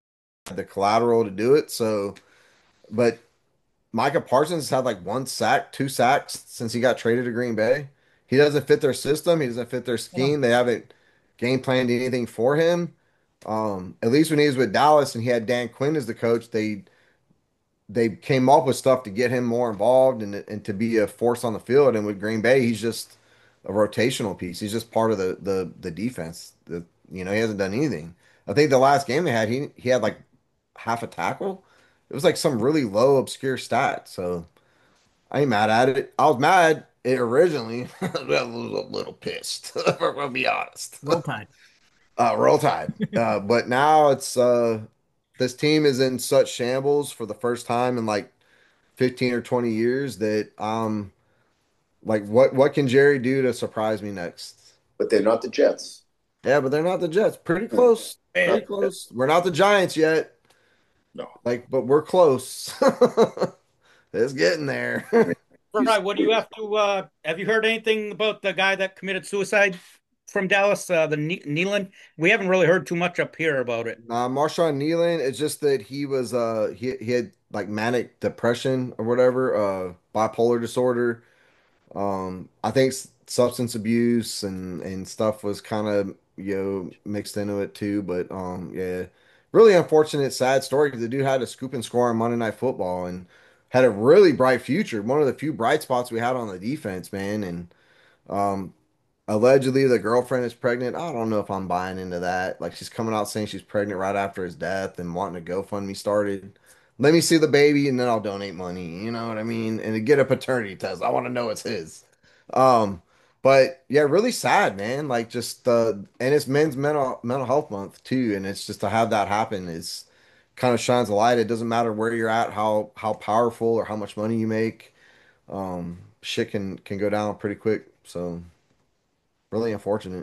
the collateral to do it. So, but Micah Parsons had like one sack, two sacks since he got traded to Green Bay. He doesn't fit their system. He doesn't fit their scheme. They haven't game planned anything for him. Um, at least when he was with Dallas and he had Dan Quinn as the coach, they they came up with stuff to get him more involved and and to be a force on the field. And with Green Bay, he's just a rotational piece. He's just part of the the the defense. The you know he hasn't done anything. I think the last game they had, he he had like half a tackle. It was like some really low, obscure stat. So I ain't mad at it. I was mad it originally. I was a little pissed. If we're gonna be honest. Roll Tide. Uh, roll Tide. Uh, but now it's uh, this team is in such shambles for the first time in like fifteen or twenty years that um, like what what can Jerry do to surprise me next? But they're not the Jets. Yeah, but they're not the Jets. Pretty close. Man. Pretty close. We're not the Giants yet. No. Like, but we're close. It's getting there. right, what do you have to? Uh, have you heard anything about the guy that committed suicide from Dallas, uh, the ne Nealon? We haven't really heard too much up here about it. Nah, Marshawn Nealon, it's just that he was uh he he had like manic depression or whatever, uh bipolar disorder. Um, I think s- substance abuse and and stuff was kind of, you know, mixed into it too. But um, yeah, really unfortunate, sad story because the dude had a scoop and score on Monday Night Football and had a really bright future. One of the few bright spots we had on the defense, man. And um, allegedly the girlfriend is pregnant. I don't know if I'm buying into that. Like she's coming out saying she's pregnant right after his death and wanting to GoFundMe started. Let me see the baby and then I'll donate money. You know what I mean? And to get a paternity test. I want to know it's his. Um, but yeah, really sad, man. Like just uh and it's men's mental mental health month too. And it's just to have that happen is kind of shines a light. It doesn't matter where you're at, how how powerful or how much money you make. Um, shit can can go down pretty quick. So really unfortunate.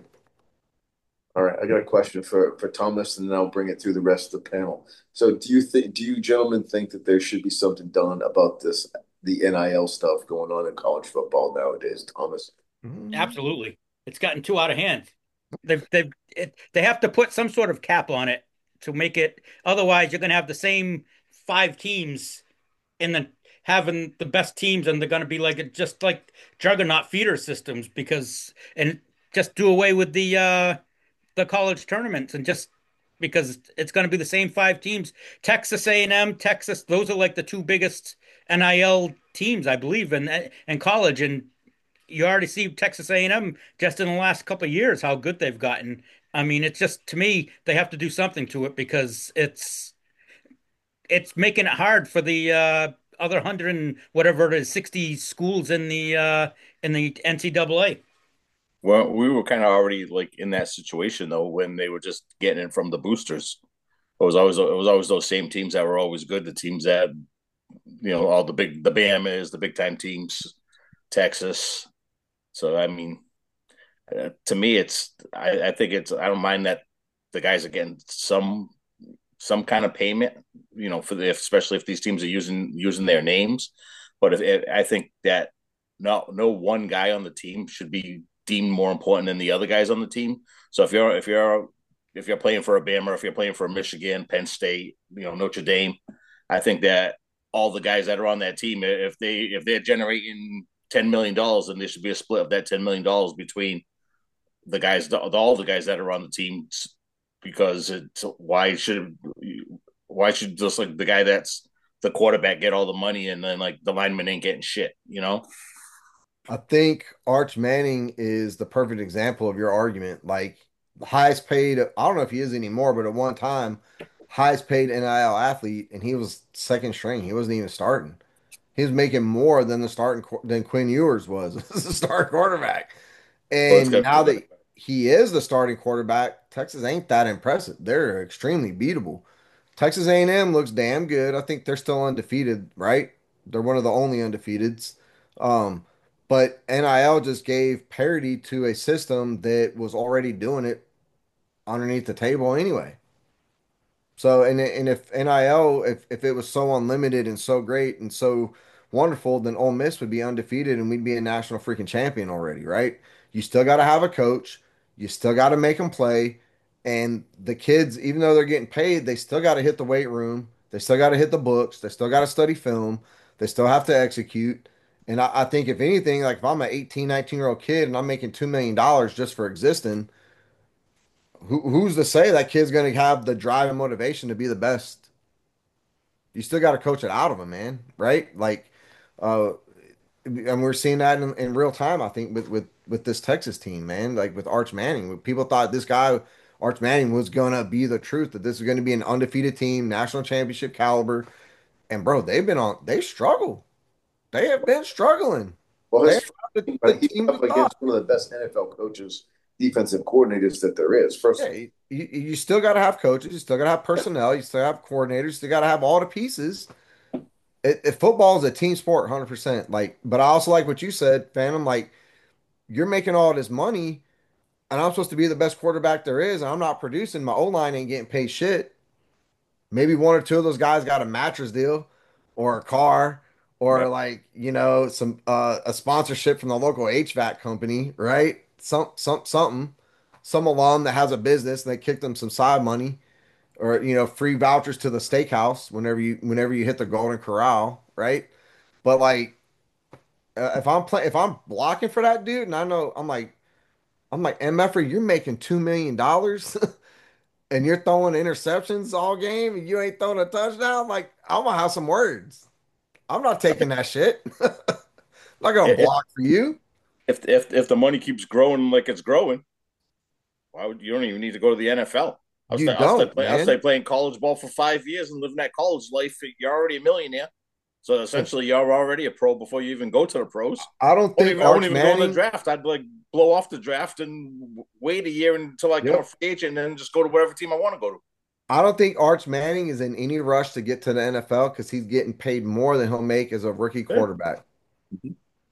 All right, I got a question for for Thomas, and then I'll bring it through the rest of the panel. So, do you think, do you gentlemen think that there should be something done about this, the N I L stuff going on in college football nowadays, Thomas? Mm. Absolutely. It's gotten too out of hand. They've they've it, they have to put some sort of cap on it to make it. Otherwise, you're going to have the same five teams in the having the best teams, and they're going to be like just like juggernaut feeder systems because and just do away with the uh the college tournaments and just because it's going to be the same five teams. Texas A and M, Texas, those are like the two biggest N I L teams, I believe, in in college, and you already see Texas A and M just in the last couple of years how good they've gotten. I mean, it's just to me they have to do something to it because it's it's making it hard for the uh, other hundred and whatever it is, sixty schools in the uh, in the N C double A. Well, we were kind of already like in that situation though when they were just getting it from the boosters. It was always it was always those same teams that were always good. The teams that you know all the big the Bamas, the big time teams, Texas. So I mean, uh, to me, it's I, I think it's I don't mind that the guys are getting some some kind of payment, you know, for the especially if these teams are using using their names. But if it, I think that no no one guy on the team should be deemed more important than the other guys on the team. So if you're if you're if you're playing for a Bama, or if you're playing for Michigan, Penn State, you know, Notre Dame, I think that all the guys that are on that team, if they if they're generating ten million dollars, then there should be a split of that ten million dollars between the guys, the, all the guys that are on the team, because it's why should why should just like the guy that's the quarterback get all the money and then like the lineman ain't getting shit, you know? I think Arch Manning is the perfect example of your argument. Like the highest paid, I don't know if he is anymore, but at one time, highest paid N I L athlete, and he was second string. He wasn't even starting. He was making more than the starting than Quinn Ewers was as the starting quarterback. Well, it's And good. now that he is the starting quarterback, Texas ain't that impressive. They're extremely beatable. Texas A and M looks damn good. I think they're still undefeated, right? They're one of the only undefeateds. Um, but N I L just gave parity to a system that was already doing it underneath the table anyway. So, and and if N I L, if if it was so unlimited and so great and so wonderful, then Ole Miss would be undefeated and we'd be a national freaking champion already, right? You still got to have a coach. You still got to make them play. And the kids, even though they're getting paid, they still got to hit the weight room. They still got to hit the books. They still got to study film. They still have to execute. And I, I think if anything, like if I'm an eighteen, nineteen year old kid and I'm making two million dollars just for existing, who, who's to say that kid's going to have the drive and motivation to be the best? You still got to coach it out of them, man, right? Like, uh, and we're seeing that in, in real time, I think, with, with, with this Texas team, man, like with Arch Manning. People thought this guy, Arch Manning, was going to be the truth, that this is going to be an undefeated team, national championship caliber. And, bro, they've been on, they struggle. They have been struggling. Well, They're his the, but the he's team we up thought. against one of the best N F L coaches, defensive coordinators that there is. First, Yeah, you, you still got to have coaches. You still got to have personnel. You still have coordinators. You still got to have all the pieces. It, it, football is a team sport, one hundred percent. Like, but I also like what you said, Phantom. Like, you're making all this money, and I'm supposed to be the best quarterback there is, and I'm not producing. My O line ain't getting paid shit. Maybe one or two of those guys got a mattress deal, or a car, or Right. like you know some uh, a sponsorship from the local H V A C company, right? Some some something, some alum that has a business and they kicked them some side money, or you know free vouchers to the steakhouse whenever you whenever you hit the Golden Corral, right? But like uh, if I'm playing if I'm blocking for that dude, and I know I'm like I'm like MFer, you're making two million dollars and you're throwing interceptions all game and you ain't throwing a touchdown. Like I'm gonna have some words. I'm not taking that shit. I'm not gonna If block for you. if if if the money keeps growing like it's growing, why would you don't even need to go to the N F L? I'll You stay I'll stay don't, play I'll stay man. playing college ball for five years and living that college life. You're already a millionaire. So If essentially, you're already a pro before you even go to the pros. I don't I won't think even, I won't Arch even go in the Manning, draft. I'd like blow off the draft and wait a year until I become a yep. free agent and then just go to whatever team I want to go to. I don't think Arch Manning is in any rush to get to the N F L because he's getting paid more than he'll make as a rookie Yeah. quarterback. Mm-hmm.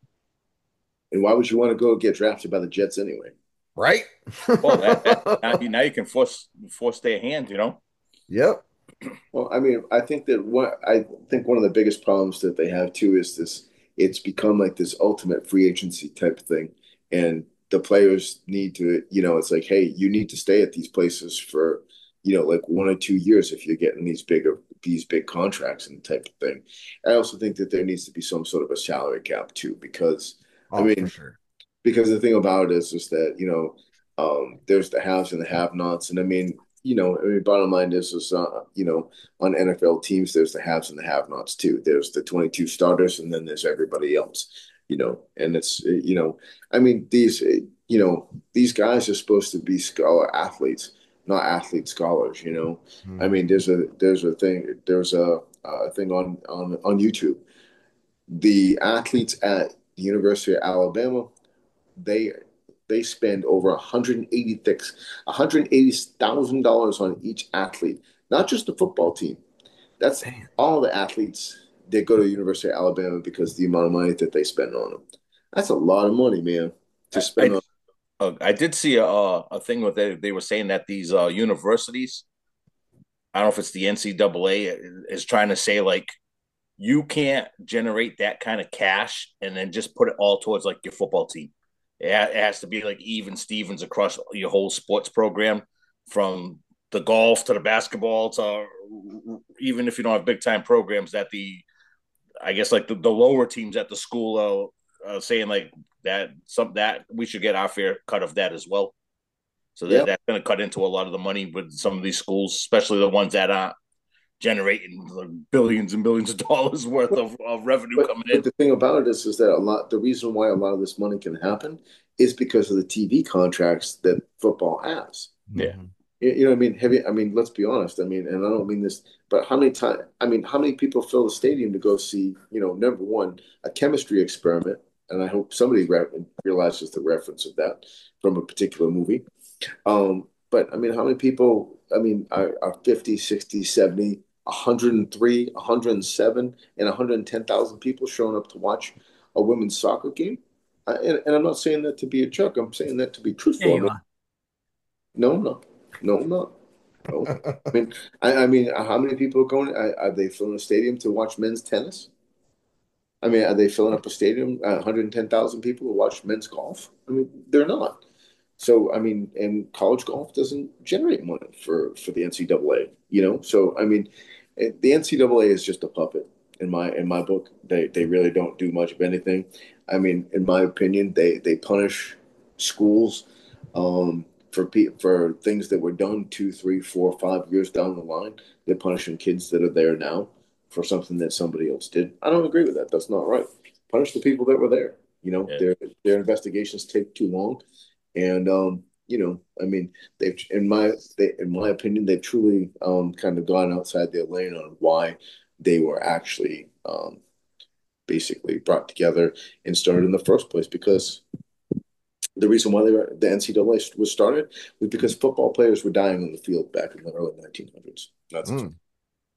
And why would you want to go get drafted by the Jets anyway? Right? Well, that, that now, you, now you can force force their hand, you know. Yep. Well, I mean, I think that what I think one of the biggest problems that they have too is this. It's become like this ultimate free agency type of thing, and the players need to, you know, it's like, hey, you need to stay at these places for, you know, like one or two years if you're getting these bigger these big contracts and type of thing. I also think that there needs to be some sort of a salary cap too, because I Oh, for mean, sure. because the thing about it is just that, you know, um, there's the haves and the have-nots, and I mean, you know, I mean, bottom line is, is uh, you know, on N F L teams, there's the haves and the have-nots too. There's the twenty-two starters, and then there's everybody else, you know, and it's, you know, I mean, these, you know, these guys are supposed to be scholar athletes, not athlete scholars, you know. I Hmm. mean, there's a there's a thing there's a, a thing on on on YouTube. The athletes at the University of Alabama, they they spend over one hundred eighty one hundred eighty thousand dollars on each athlete, not just the football team. That's Man. all the athletes that go to the University of Alabama because the amount of money that they spend on them. That's a lot of money, man, to I spend I, on. uh, I did see a a thing where they they were saying that these uh, universities, I don't know if it's the N C double A, is trying to say like you can't generate that kind of cash and then just put it all towards like your football team. It, ha- it has to be like even Stevens across your whole sports program, from the golf to the basketball to even if you don't have big time programs that the I guess like the, the lower teams at the school are, are saying like that some that we should get our fair cut of that as well. So that Yep. that's going to cut into a lot of the money with some of these schools, especially the ones that aren't generating like billions and billions of dollars worth of, of revenue But coming but in. the thing about it is, is that a lot. The reason why a lot of this money can happen is because of the T V contracts that football has. Yeah. Mhm. You you know what I mean? Have you, I mean, let's be honest. I mean, and I don't mean this, but how many times, I mean, how many people fill the stadium to go see, you know, number one, a chemistry experiment? And I hope somebody re realizes the reference of that from a particular movie. Um, but I mean, how many people, I mean, are, are fifty, sixty, seventy, one hundred three, one hundred seven, and one hundred ten thousand people showing up to watch a women's soccer game? I, and, and I'm not saying that to be a joke. I'm saying that to be Yeah, truthful. I you mean, are. no, I'm not. No, I'm not. No. I mean, I, I mean, how many people are going? Are, are they filling a stadium to watch men's tennis? I mean, are they filling up a stadium, uh, one hundred ten thousand people to watch men's golf? I mean, they're not. So, I mean, and college golf doesn't generate money for for the N C double A, you know? So, I mean, it, the N C double A is just a puppet in my in my book. They they really don't do much of anything. I mean, in my opinion, they they punish schools um, for pe for things that were done two, three, four, five years down the line. They're punishing kids that are there now for something that somebody else did. I don't agree with that. That's not right. Punish the people that were there. You know, Yeah. their their investigations take too long, and um, you know, I mean, they've in my they, in my opinion, they've truly um, kind of gone outside their lane on why they were actually um, basically brought together and started in the first place. Because the reason why they were, the N C double A was started was because football players were dying on the field back in the early nineteen hundreds. That's the Mm.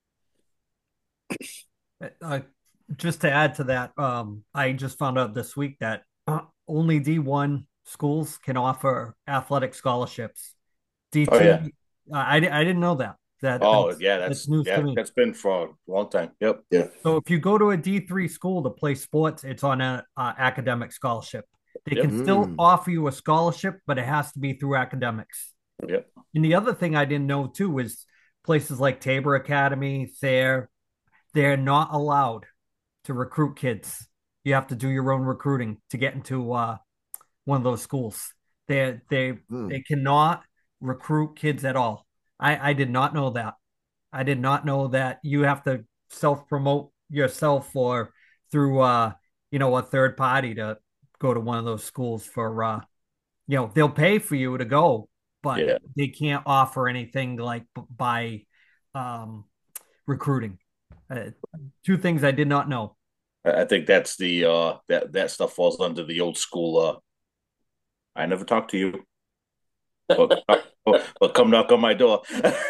Uh, just to add to that, um, I just found out this week that uh, only D one schools can offer athletic scholarships. Oh D two, yeah. uh, I, I didn't know that. That Oh that's, yeah. that's That's news to yeah. me. That's been for a long time. Yep. yeah. So if you go to a D three school to play sports, it's on an academic scholarship. They Yep. can still Mm. offer you a scholarship, but it has to be through academics. Yep. And the other thing I didn't know too is places like Tabor Academy, Thayer, they're not allowed to recruit kids. You have to do your own recruiting to get into uh, one of those schools. They they Mm. they cannot recruit kids at all. I I did not know that. I did not know that you have to self promote yourself or through uh you know a third party to go to one of those schools for uh you know they'll pay for you to go, but Yeah. they can't offer anything like by um recruiting. Uh, Two things I did not know. I think that's the uh that that stuff falls under the old school. Uh, I never talked to you. Well, well, come knock on my door.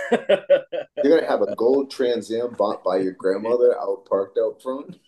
You're gonna have a gold Trans Am bought by your grandmother out parked out front.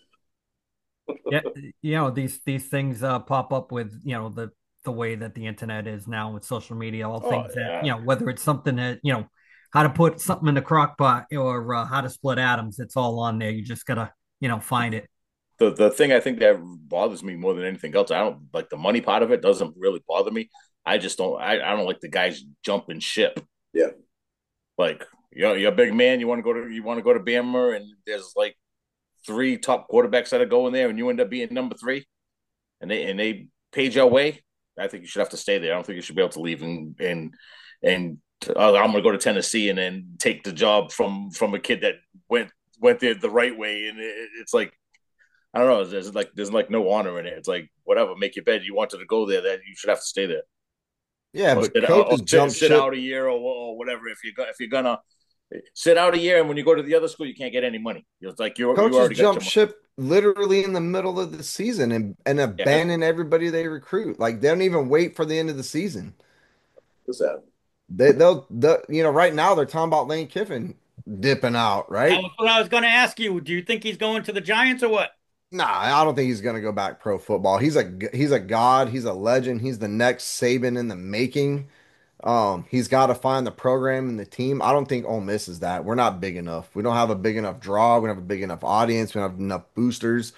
Yeah, you know, these these things uh, pop up with, you know, the the way that the internet is now with social media, all Oh things that, you yeah. know, whether it's something that, you know, how to put something in the crock pot or uh, how to split atoms, it's all on there. You just gotta, you know, find it. The the thing I think that bothers me more than anything else, I don't like the money part of it doesn't really bother me. I just don't I, I don't like the guys jumping ship. Yeah. Like, you're, you're a big man, you want to go to you want to go to Bama, and there's like three top quarterbacks that are going there, and you end up being number three, and they and they paid your way. I think you should have to stay there. I don't think you should be able to leave and and and uh, I'm going to go to Tennessee and then take the job from from a kid that went went there the right way. And it, it's like, I don't know. There's like there's like no honor in it. It's like, whatever, make your bed. You wanted to go there, that you should have to stay there, Yeah, or but sit or, or coaches sit, jump sit ship. out a year, or, or whatever. If you if you're gonna sit out a year, and when you go to the other school, you can't get any money. It's like you you Coaches already got jump your money. ship literally in the middle of the season and, and Yeah, abandon everybody they recruit. Like they don't even wait for the end of the season. What's that? They they'll the you know right now they're talking about Lane Kiffin dipping out, That right? was what I was going to ask you. Do you think he's going to the Giants or what? Nah, I don't think he's gonna go back pro football. He's a he's a god. He's a legend. He's the next Saban in the making. Um, he's got to find the program and the team. I don't think Ole Miss is that. We're not big enough. We don't have a big enough draw. We don't have a big enough audience. We don't have enough boosters.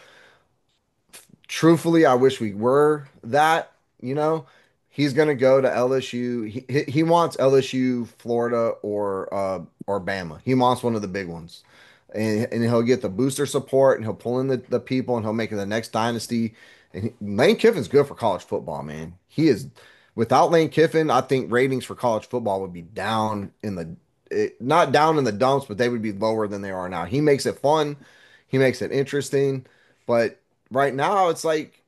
Truthfully, I wish we were that, you know. He's gonna go to L S U. He he he wants L S U, Florida, or uh or Bama. He wants one of the big ones. And, and he'll get the booster support and he'll pull in the, the people and he'll make it the next dynasty. And he, Lane Kiffin's good for college football, man. He is without Lane Kiffin, I think ratings for college football would be down in the it, not down in the dumps, but they would be lower than they are now. He makes it fun, he makes it interesting, but right now it's like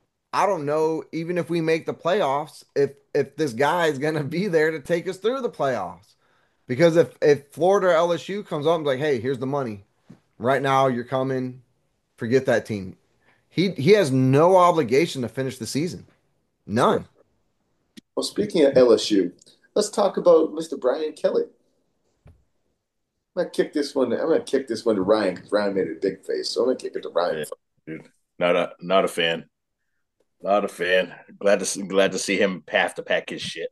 I don't know even if we make the playoffs if if this guy is gonna be there to take us through the playoffs. Because if if Florida or L S U comes up and is like, hey, here's the money. Right now you're coming, forget that team. He he has no obligation to finish the season. None. Well, speaking of L S U, let's talk about Mister Brian Kelly. I'm gonna kick this one. I'm gonna kick this one to Ryan because Ryan made a big face. So I'm gonna kick it to Ryan. yeah, dude. Not a not a fan. Not a fan. Glad to see, glad to see him have to pack his shit.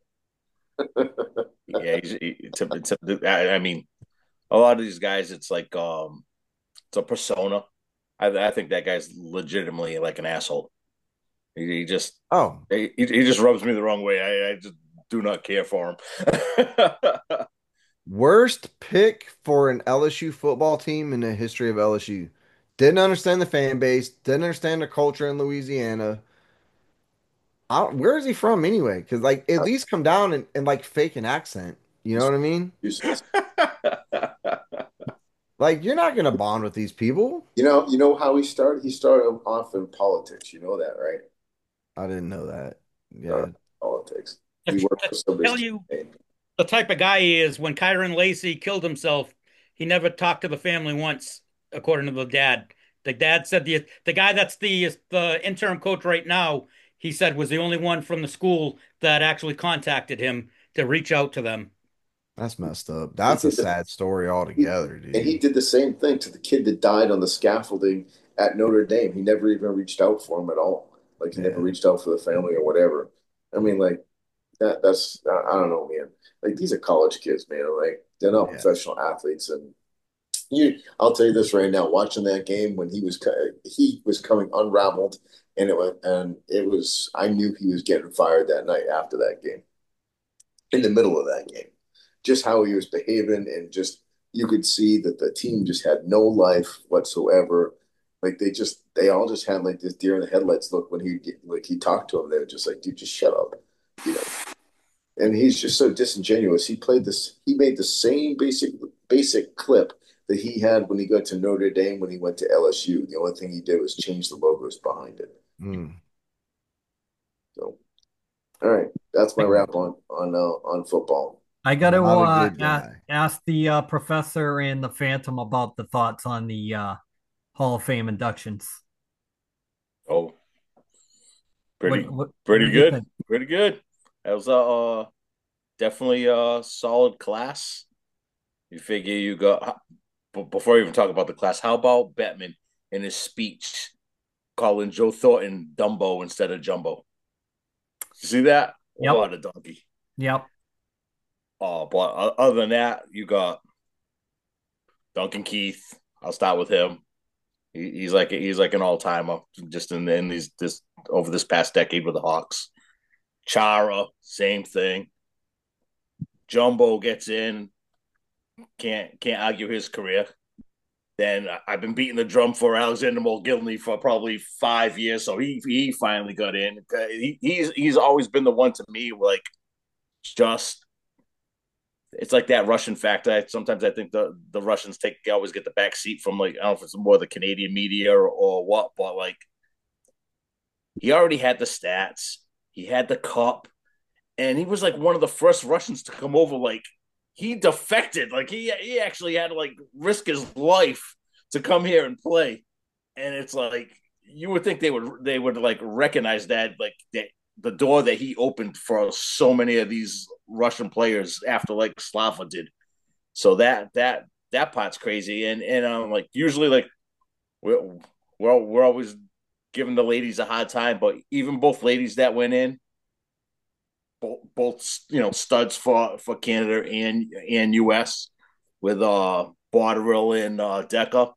Yeah, he's, he, to, to, I, I mean, a lot of these guys, it's like um, it's a persona. I, I think that guy's legitimately like an asshole. He, he just Oh, he, he just rubs me the wrong way. I, I just do not care for him. worst pick for an L S U football team in the history of L S U. Didn't understand the fan base, didn't understand the culture in Louisiana. I don't- where is he from anyway? Because like at least come down and, and like fake an accent. You know He's what I mean? useless. Like you're not gonna bond with these people. You know, you know how he started? He started off in politics. You know that, right? I didn't know that. Started Yeah. in politics. He To, worked to for somebody's tell you campaign. the type of guy he is, when Kyron Lacey killed himself, he never talked to the family once, according to the dad. The dad said the the guy that's the the interim coach right now, he said was the only one from the school that actually contacted him to reach out to them. That's messed up. He That's a did the sad story he, altogether, and he dude. did the same thing to the kid that died on the scaffolding at Notre Dame. He never even reached out for him at all. Like he never Yeah. reached out for the family or whatever. I mean, like that. That's I, I don't know, man. Like these are college kids, man. Like they're not Yeah. professional athletes, and you. I'll tell you this right now. Watching that game when he was he was coming unraveled, and it was and it was. I knew he was getting fired that night after that game. In the middle of that game, just how he was behaving, and just you could see that the team just had no life whatsoever. Like they just, they all just had like this deer in the headlights look when he like he talked to them. They were just like, dude, just shut up, you know. And he's just so disingenuous. He played this, he made the same basic basic clip that he had when he got to Notre Dame when he went to L S U. The only thing he did was change the logos behind it. Mm. So, all right, that's my wrap on on uh, on football. I got to Not a uh, good ask, guy. ask the uh, professor and the Phantom about the thoughts on the uh, Hall of Fame inductions. Oh, What pretty what what pretty do you good, think? pretty good. That was uh, definitely a solid class. You figure you got, but before I even talk about the class, how about Bettman in his speech calling Joe Thornton Dumbo instead of Jumbo? You see that? Yep. What a donkey. Yep. Oh, but other than that, you got Duncan Keith. I'll start with him. He, he's like he's like an all timer just in, in these this over this past decade with the Hawks. Chara, same thing. Jumbo gets in, can't can't argue his career. Then I've been beating the drum for Alexander Mogilny for probably five years, so he he finally got in. He, he's he's always been the one to me like just it's like that Russian factor. I, sometimes I think the the Russians take always get the back seat from like I don't know if it's more the Canadian media or, or what, but like he already had the stats, he had the cup, and he was like one of the first Russians to come over. Like he defected, like he he actually had to like risk his life to come here and play. And it's like you would think they would they would like recognize that like that the door that he opened for so many of these Russian players after like Slava did. So that that that part's crazy. And and um like usually like we're we're, we're always giving the ladies a hard time, but even both ladies that went in, both, both you know studs for for Canada and and U S with uh Botterill and uh Deca.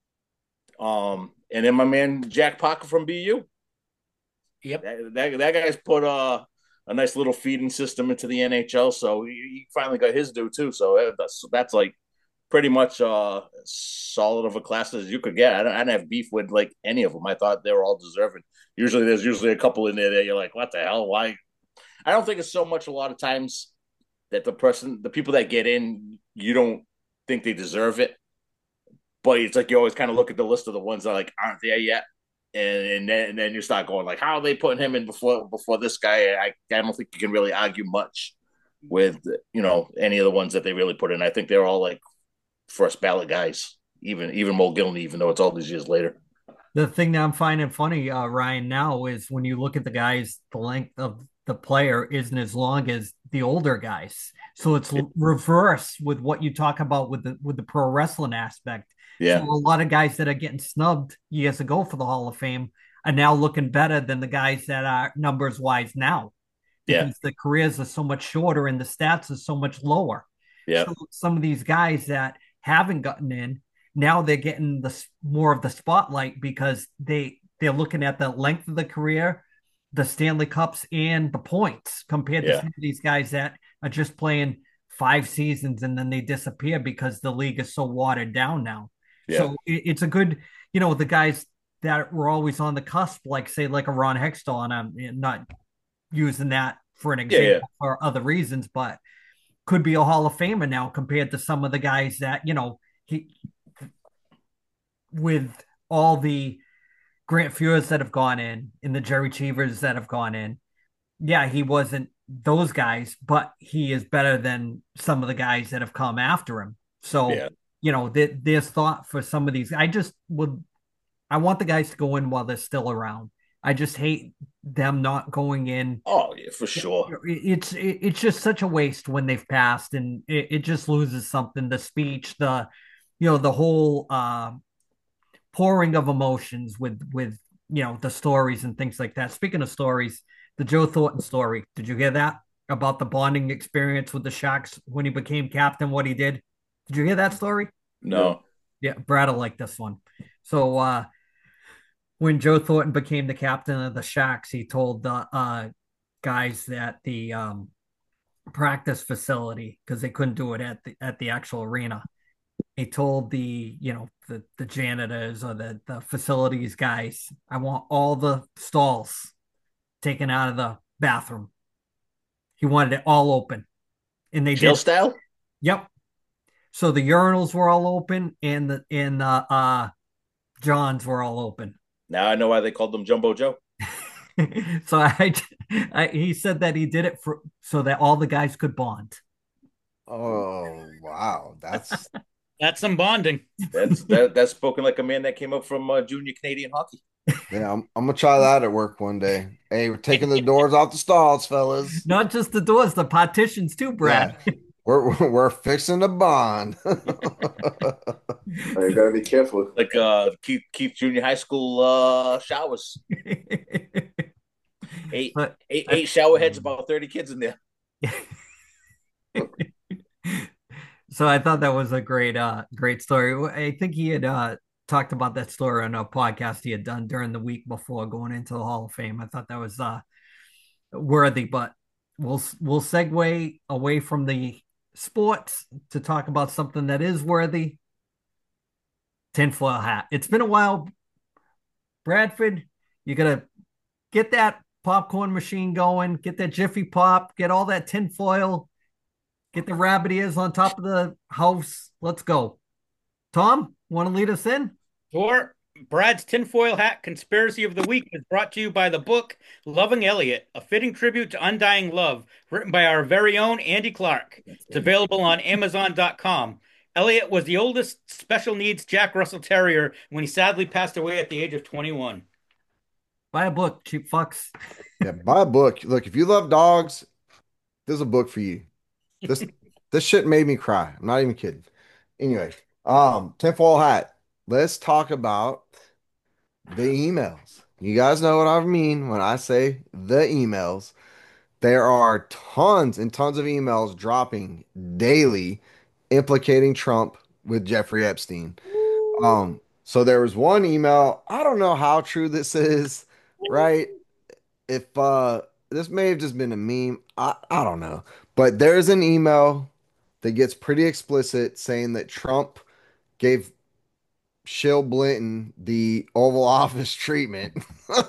Um and then my man Jack Parker from B U. Yep. That, that, that guy's put uh, a nice little feeding system into the N H L, so he, he finally got his due too. So that's that's like pretty much uh solid of a class as you could get. I don't, I didn't have beef with like any of them. I thought they were all deserving. Usually, there's usually a couple in there that you're like, what the hell? Why? I don't think it's so much a lot of times that the person, the people that get in, you don't think they deserve it. But it's like you always kind of look at the list of the ones that like aren't there yet, and and then, and then you start going like, how are they putting him in before before this guy? I I don't think you can really argue much with you know any of the ones that they really put in. I think they're all like first ballot guys, even even Mogilny, even though it's all these years later. The thing that I'm finding funny, uh, Ryan, now is when you look at the guys, the length of the player isn't as long as the older guys. So it's Yeah. reverse with what you talk about with the with the pro wrestling aspect. Yeah. So a lot of guys that are getting snubbed years ago for the Hall of Fame are now looking better than the guys that are numbers wise now Yeah. because the careers are so much shorter and the stats are so much lower. Yeah. So some of these guys that haven't gotten in, now they're getting the more of the spotlight because they they're looking at the length of the career, the Stanley Cups, and the points compared to Yeah. some of these guys that are just playing five seasons and then they disappear because the league is so watered down now. Yeah. So it, it's a good, you know, the guys that were always on the cusp, like say like a Ron Hextall, and I'm not using that for an Yeah. example Yeah. for other reasons, but could be a Hall of Famer now compared to some of the guys that, you know, he with all the Grant Fuhrs that have gone in and the Jerry Cheevers that have gone in. Yeah, he wasn't those guys, but he is better than some of the guys that have come after him. So, Yeah. you know, th- there's thought for some of these. I just would, I want the guys to go in while they're still around. I just hate them not going in. Oh yeah, for sure. It's it's just such a waste when they've passed, and it, it just loses something. The speech, the you know, the whole uh, pouring of emotions with with you know the stories and things like that. Speaking of stories, the Joe Thornton story. Did you hear that about the bonding experience with the Sharks when he became captain? What he did? Did you hear that story? No. Yeah, Brad will like this one. So uh, when Joe Thornton became the captain of the Sharks, he told the uh, guys that the um, practice facility, because they couldn't do it at the at the actual arena. He told the you know the the janitors or the the facilities guys, I want all the stalls taken out of the bathroom. He wanted it all open, and they Jail did. style? Yep. So the urinals were all open, and the and the uh, Johns were all open. Now I know why they called them Jumbo Joe. So I, I, he said that he did it for so that all the guys could bond. Oh wow, that's That's some bonding. That's that that's spoken like a man that came up from uh, junior Canadian hockey. Yeah, I'm, I'm gonna try that at work one day. Hey, we're taking the doors off the stalls, fellas. Not just the doors, the partitions too, Brad. Yeah, we're we're, we're fixing the bond. You gotta be careful. Like uh Keith Keith Junior High School uh showers. Eight But eight I, eight shower heads, about thirty kids in there. so I thought that was a great, uh, great story. I think he had uh, talked about that story on a podcast he had done during the week before going into the Hall of Fame. I thought that was uh, worthy, but we'll we'll segue away from the sports to talk about something that is worthy. Tinfoil hat. It's been a while, Bradford. You gotta get that popcorn machine going, get that Jiffy Pop, get all that tinfoil, get the rabbit ears on top of the house. Let's go. Tom, want to lead us in? For Brad's tinfoil hat conspiracy of the week is brought to you by the book Loving Elliot, a fitting tribute to undying love, written by our very own Andy Clark. It's available on Amazon dot com. Elliot was the oldest special needs Jack Russell Terrier when he sadly passed away at the age of twenty-one. Buy a book, cheap fucks. Yeah, buy a book. Look, if you love dogs, there's a book for you. This this shit made me cry. I'm not even kidding. Anyway, um, tinfoil hat. Let's talk about the emails. You guys know what I mean when I say the emails. There are tons and tons of emails dropping daily implicating Trump with Jeffrey Epstein. Um, so there was one email. I don't know how true this is, right? If uh this may have just been a meme. I, I don't know. But there's an email that gets pretty explicit saying that Trump gave Shill Blinton the Oval Office treatment.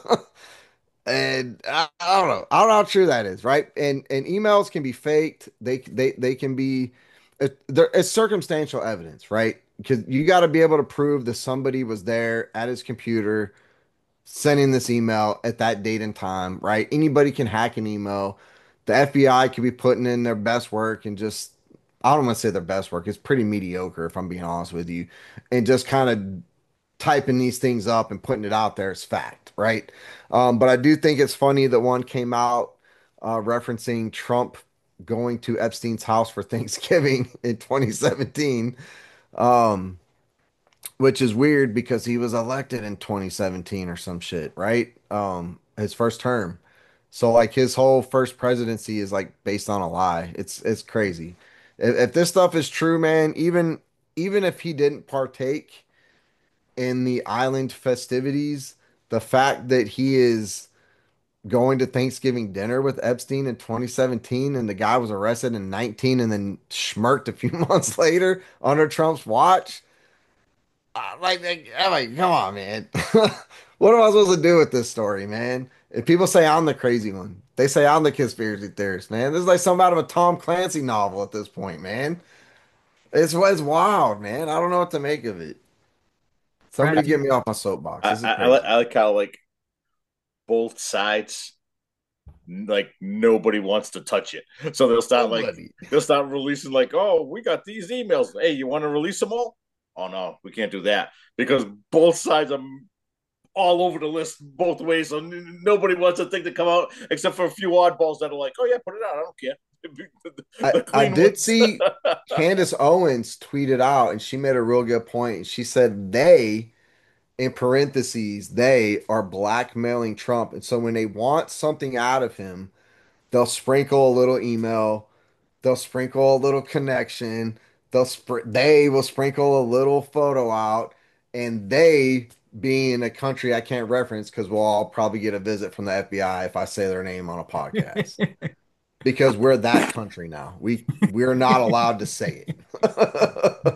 And I, I don't know. I don't know how true that is, right? And and emails can be faked. They they they can be it, there, it's circumstantial evidence, right? Because you got to be able to prove that somebody was there at his computer sending this email at that date and time, right? Anybody can hack an email. The F B I could be putting in their best work and just I don't want to say their best work. It's pretty mediocre if I'm being honest with you. And just kind of typing these things up and putting it out there as fact, right? Um, but I do think it's funny that one came out uh, referencing Trump going to Epstein's house for Thanksgiving in twenty seventeen, um, which is weird because he was elected in twenty seventeen or some shit, right? Um, his first term. So like his whole first presidency is like based on a lie. It's it's crazy. If, if this stuff is true, man, even even if he didn't partake in the island festivities, the fact that he is going to Thanksgiving dinner with Epstein in twenty seventeen and the guy was arrested in nineteen and then smirked a few months later under Trump's watch. Uh, like, like, I'm like, come on, man. What am I supposed to do with this story, man? If people say I'm the crazy one, they say I'm the conspiracy theorist, man. This is like something out of a Tom Clancy novel at this point, man. It's, it's wild, man. I don't know what to make of it. Somebody Brad, get me off my soapbox. I, This is I, I like crazy. I like how like both sides like nobody wants to touch it. So they'll start like Nobody. they'll start releasing like, oh, we got these emails. Hey, you want to release them all? Oh no, we can't do that because both sides are all over the list both ways. So n- nobody wants a thing to come out except for a few oddballs that are like, oh yeah, put it out. I don't care. I, The I clean did ones. see Candace Owens tweeted out, and she made a real good point. She said they, in parentheses, they are blackmailing Trump. And so when they want something out of him, they'll sprinkle a little email, they'll sprinkle a little connection, they'll spr they will sprinkle a little photo out, and they being a country I can't reference because we'll all probably get a visit from the F B I if I say their name on a podcast. Because we're that country now. We we're not allowed to say it.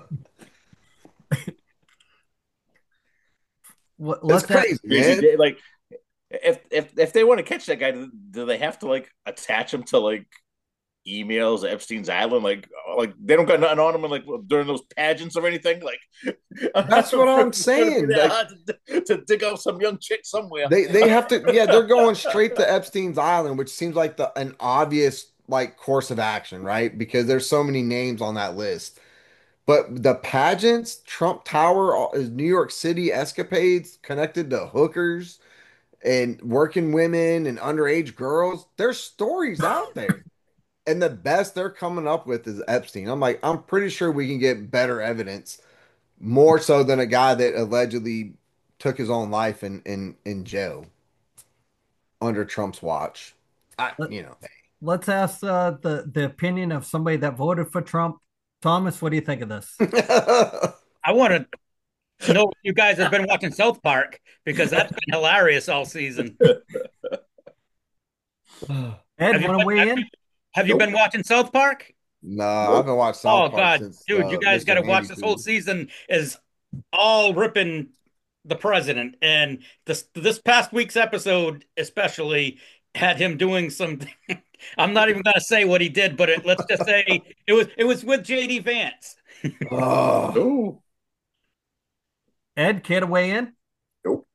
It's let's have, crazy, Crazy man. day. Like if if if they want to catch that guy, do they have to like attach him to like emails Epstein's Island? Like like they don't got nothing on him and like during those pageants or anything. Like I'm not That's what sure I'm it's gonna be saying. that Like hard to, to dig out some young chick somewhere. they they have to yeah, they're going straight to Epstein's Island, which seems like the an obvious like course of action, right? Because there's so many names on that list. But the pageants, Trump Tower, all- New York City escapades connected to hookers. and working women and underage girls. There's stories out there. And the best they're coming up with is Epstein. I'm like, I'm pretty sure we can get better evidence, more so than a guy that allegedly took his own life in in in jail under Trump's watch. I, Let, you know, let's ask uh, the the opinion of somebody that voted for Trump. Thomas, what do you think of this? I want to know if you guys have been watching South Park because that's been hilarious all season. Ed, Have you want to been, weigh have in? you, have you Nope. been watching South Park? no, I Nope. haven't watched South Oh Park God, since dude, you uh, guys got mister to watch Handy this whole Food. season. Is all ripping the president, and this this past week's episode especially had him doing something. I'm not even gonna say what he did, but it, let's just say it was it was with J D Vance. Oh, No. Ed, care to weigh in? Nope.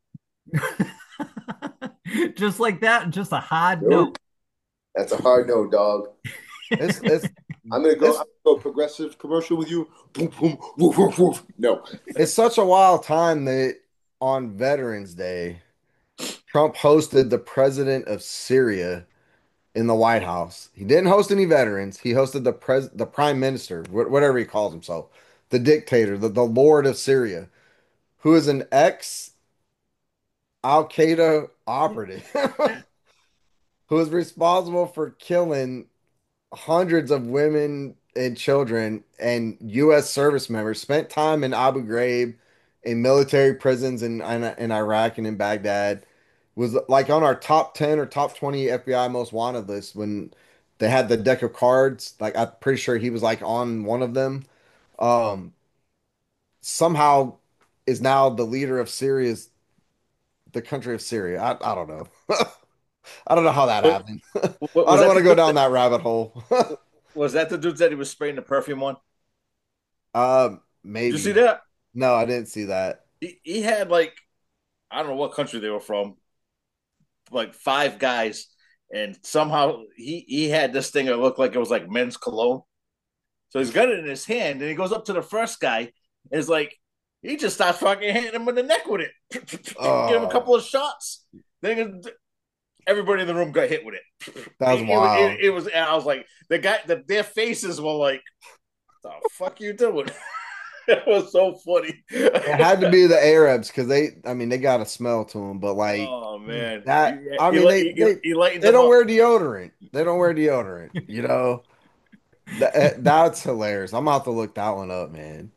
Just like that, just a hard no. Nope. That's a hard no, dog. it's it's I'm gonna go. it's, I'm gonna go progressive commercial with you. Boom, boom, woof, woof, woof. No. it's such a wild time that on Veterans Day, Trump hosted the president of Syria in the White House. He didn't host any veterans. He hosted the pres the prime minister, wh- whatever he calls himself, the dictator, the, the Lord of Syria, who is an ex Al Qaeda operative, who is responsible for killing hundreds of women and children and U S service members, spent time in Abu Ghraib, in military prisons in, in, in Iraq and in Baghdad, was like on our top ten or top twenty F B I most wanted list when they had the deck of cards. Like, I'm pretty sure he was like on one of them. Um, somehow is now the leader of Syria's, the country of Syria. I, I don't know. I don't know how that What, happened. what, I was don't that want the to go dude down that, that rabbit hole. was that the dudes that he was spraying the perfume on? Um, Did you see maybe. that? No, I didn't see that. He, he had like I don't know what country they were from, like five guys, and somehow he he had this thing that looked like it was like men's cologne. So he's got it in his hand, and he goes up to the first guy, and it's like he just starts fucking hitting him in the neck with it, give him a Oh, couple of shots. Then everybody in the room got hit with it. that was It, wild. it, it was, and I was like, the guy, the, their faces were like, "What the fuck you doing?" It was so funny. It had to be the Arabs because they, I mean, they got a smell to them, but like Oh man, that, he, I he, mean, they he, they he lightens they them don't up. wear deodorant. They don't wear deodorant. You know, that that's hilarious. I'm about to look that one up, man.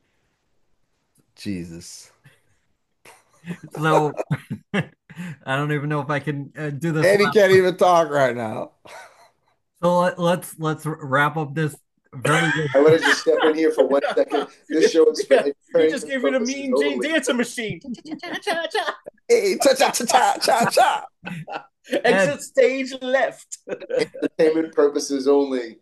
Jesus, So I don't even know if I can uh, do this. and he Last. can't even talk right now. So let, let's let's wrap up this very good. I want to just step in here for one second. This show is Yeah, he just gave you the mean Gene only. Dancer machine. Hey, cha cha cha cha cha cha. Exit stage left. Entertainment purposes only.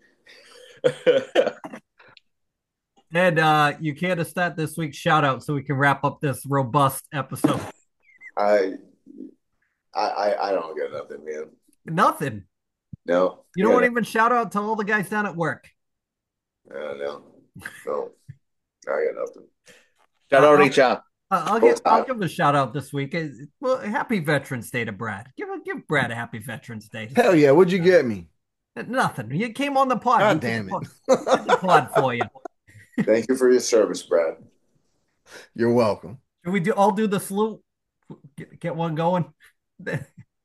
Ed, uh, you care to start this week's shout out so we can wrap up this robust episode? I, I, I, I don't get nothing, man. Nothing. No. You don't Yeah, want to even shout out to all the guys down at work. no, no, no. I got nothing. Shout out H R. Uh, I'll give I'll give a shout out this week. Uh, Well, happy Veterans Day to Brad. Give give Brad a happy Veterans Day. Hell yeah! What'd you get me? Nothing. He came on the pod. God He damn did it! the pod- did the pod for you. Thank you for your service, Brad. You're welcome. Should we do all do the salute? Get, get one going. the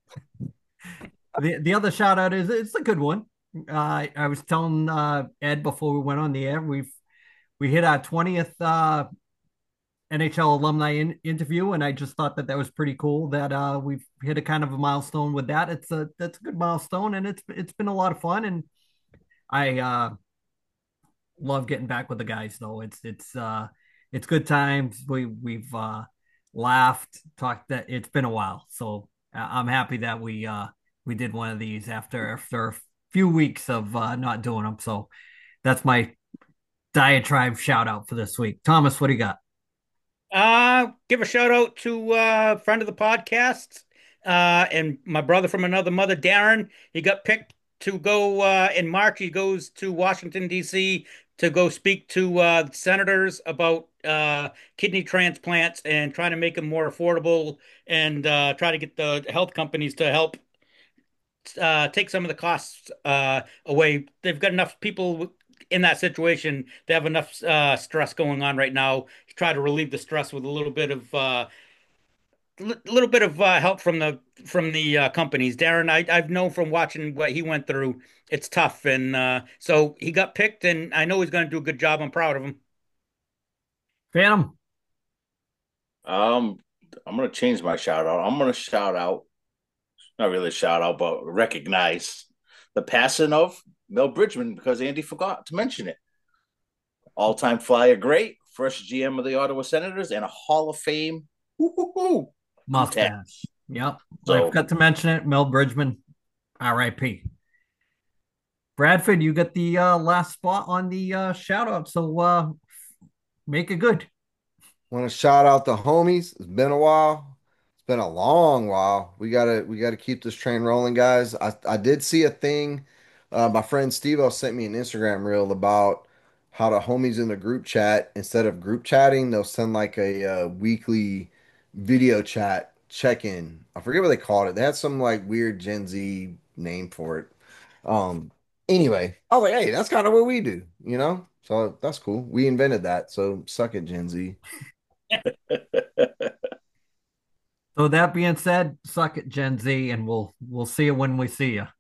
The other shout out is it's a good one. Uh, I was telling uh, Ed before we went on the air. We've we hit our twentieth uh, N H L alumni in, interview, and I just thought that that was pretty cool. That uh, we've hit a kind of a milestone with that. It's a that's a good milestone, and it's it's been a lot of fun. And I uh, love getting back with the guys, though. It's it's uh, it's good times. We we've uh, laughed, talked. That it's been a while, so uh, I'm happy that we uh, we did one of these after after a few weeks of uh, not doing them. So that's my diatribe shout out for this week. Thomas, what do you got? Uh, give a shout out to uh, a friend of the podcast uh, and my brother from another mother, Darren. He got picked to go uh, in March. He goes to Washington, D C to go speak to uh, senators about uh, kidney transplants and trying to make them more affordable and uh, try to get the health companies to help uh, take some of the costs uh, away. They've got enough people in that situation. They have enough uh, stress going on right now. Try to relieve the stress with a little bit of uh, li- little bit of uh, help from the from the uh, companies. Darren, I, I've known from watching what he went through. It's tough, and uh, so he got picked, and I know he's going to do a good job. I'm proud of him. Phantom. Um, I'm gonna change my shout out. I'm gonna shout out, not really a shout out, but recognize the passing of Mel Bridgman because Andy forgot to mention it. All time flyer great, first G M of the Ottawa Senators, and a Hall of Fame woo-hoo-hoo, Mustache. Yep. I So forgot to mention it. Mel Bridgman, R I P. Bradford, you got the uh, last spot on the uh, shout out, so uh, make it good. Want to shout out the homies. It's been a while. It's been a long while. We gotta we gotta keep this train rolling, guys. I, I did see a thing. Uh, my friend Steve sent me an Instagram reel about how the homies in the group chat, instead of group chatting, they'll send like a uh, weekly video chat check-in. I forget what they called it. They had some like weird Gen Z name for it. Um, anyway, I was like, hey, that's kind of what we do, you know? So that's cool. We invented that. So suck it, Gen Z. So that being said, suck it, Gen Z, and we'll we'll see you when we see you.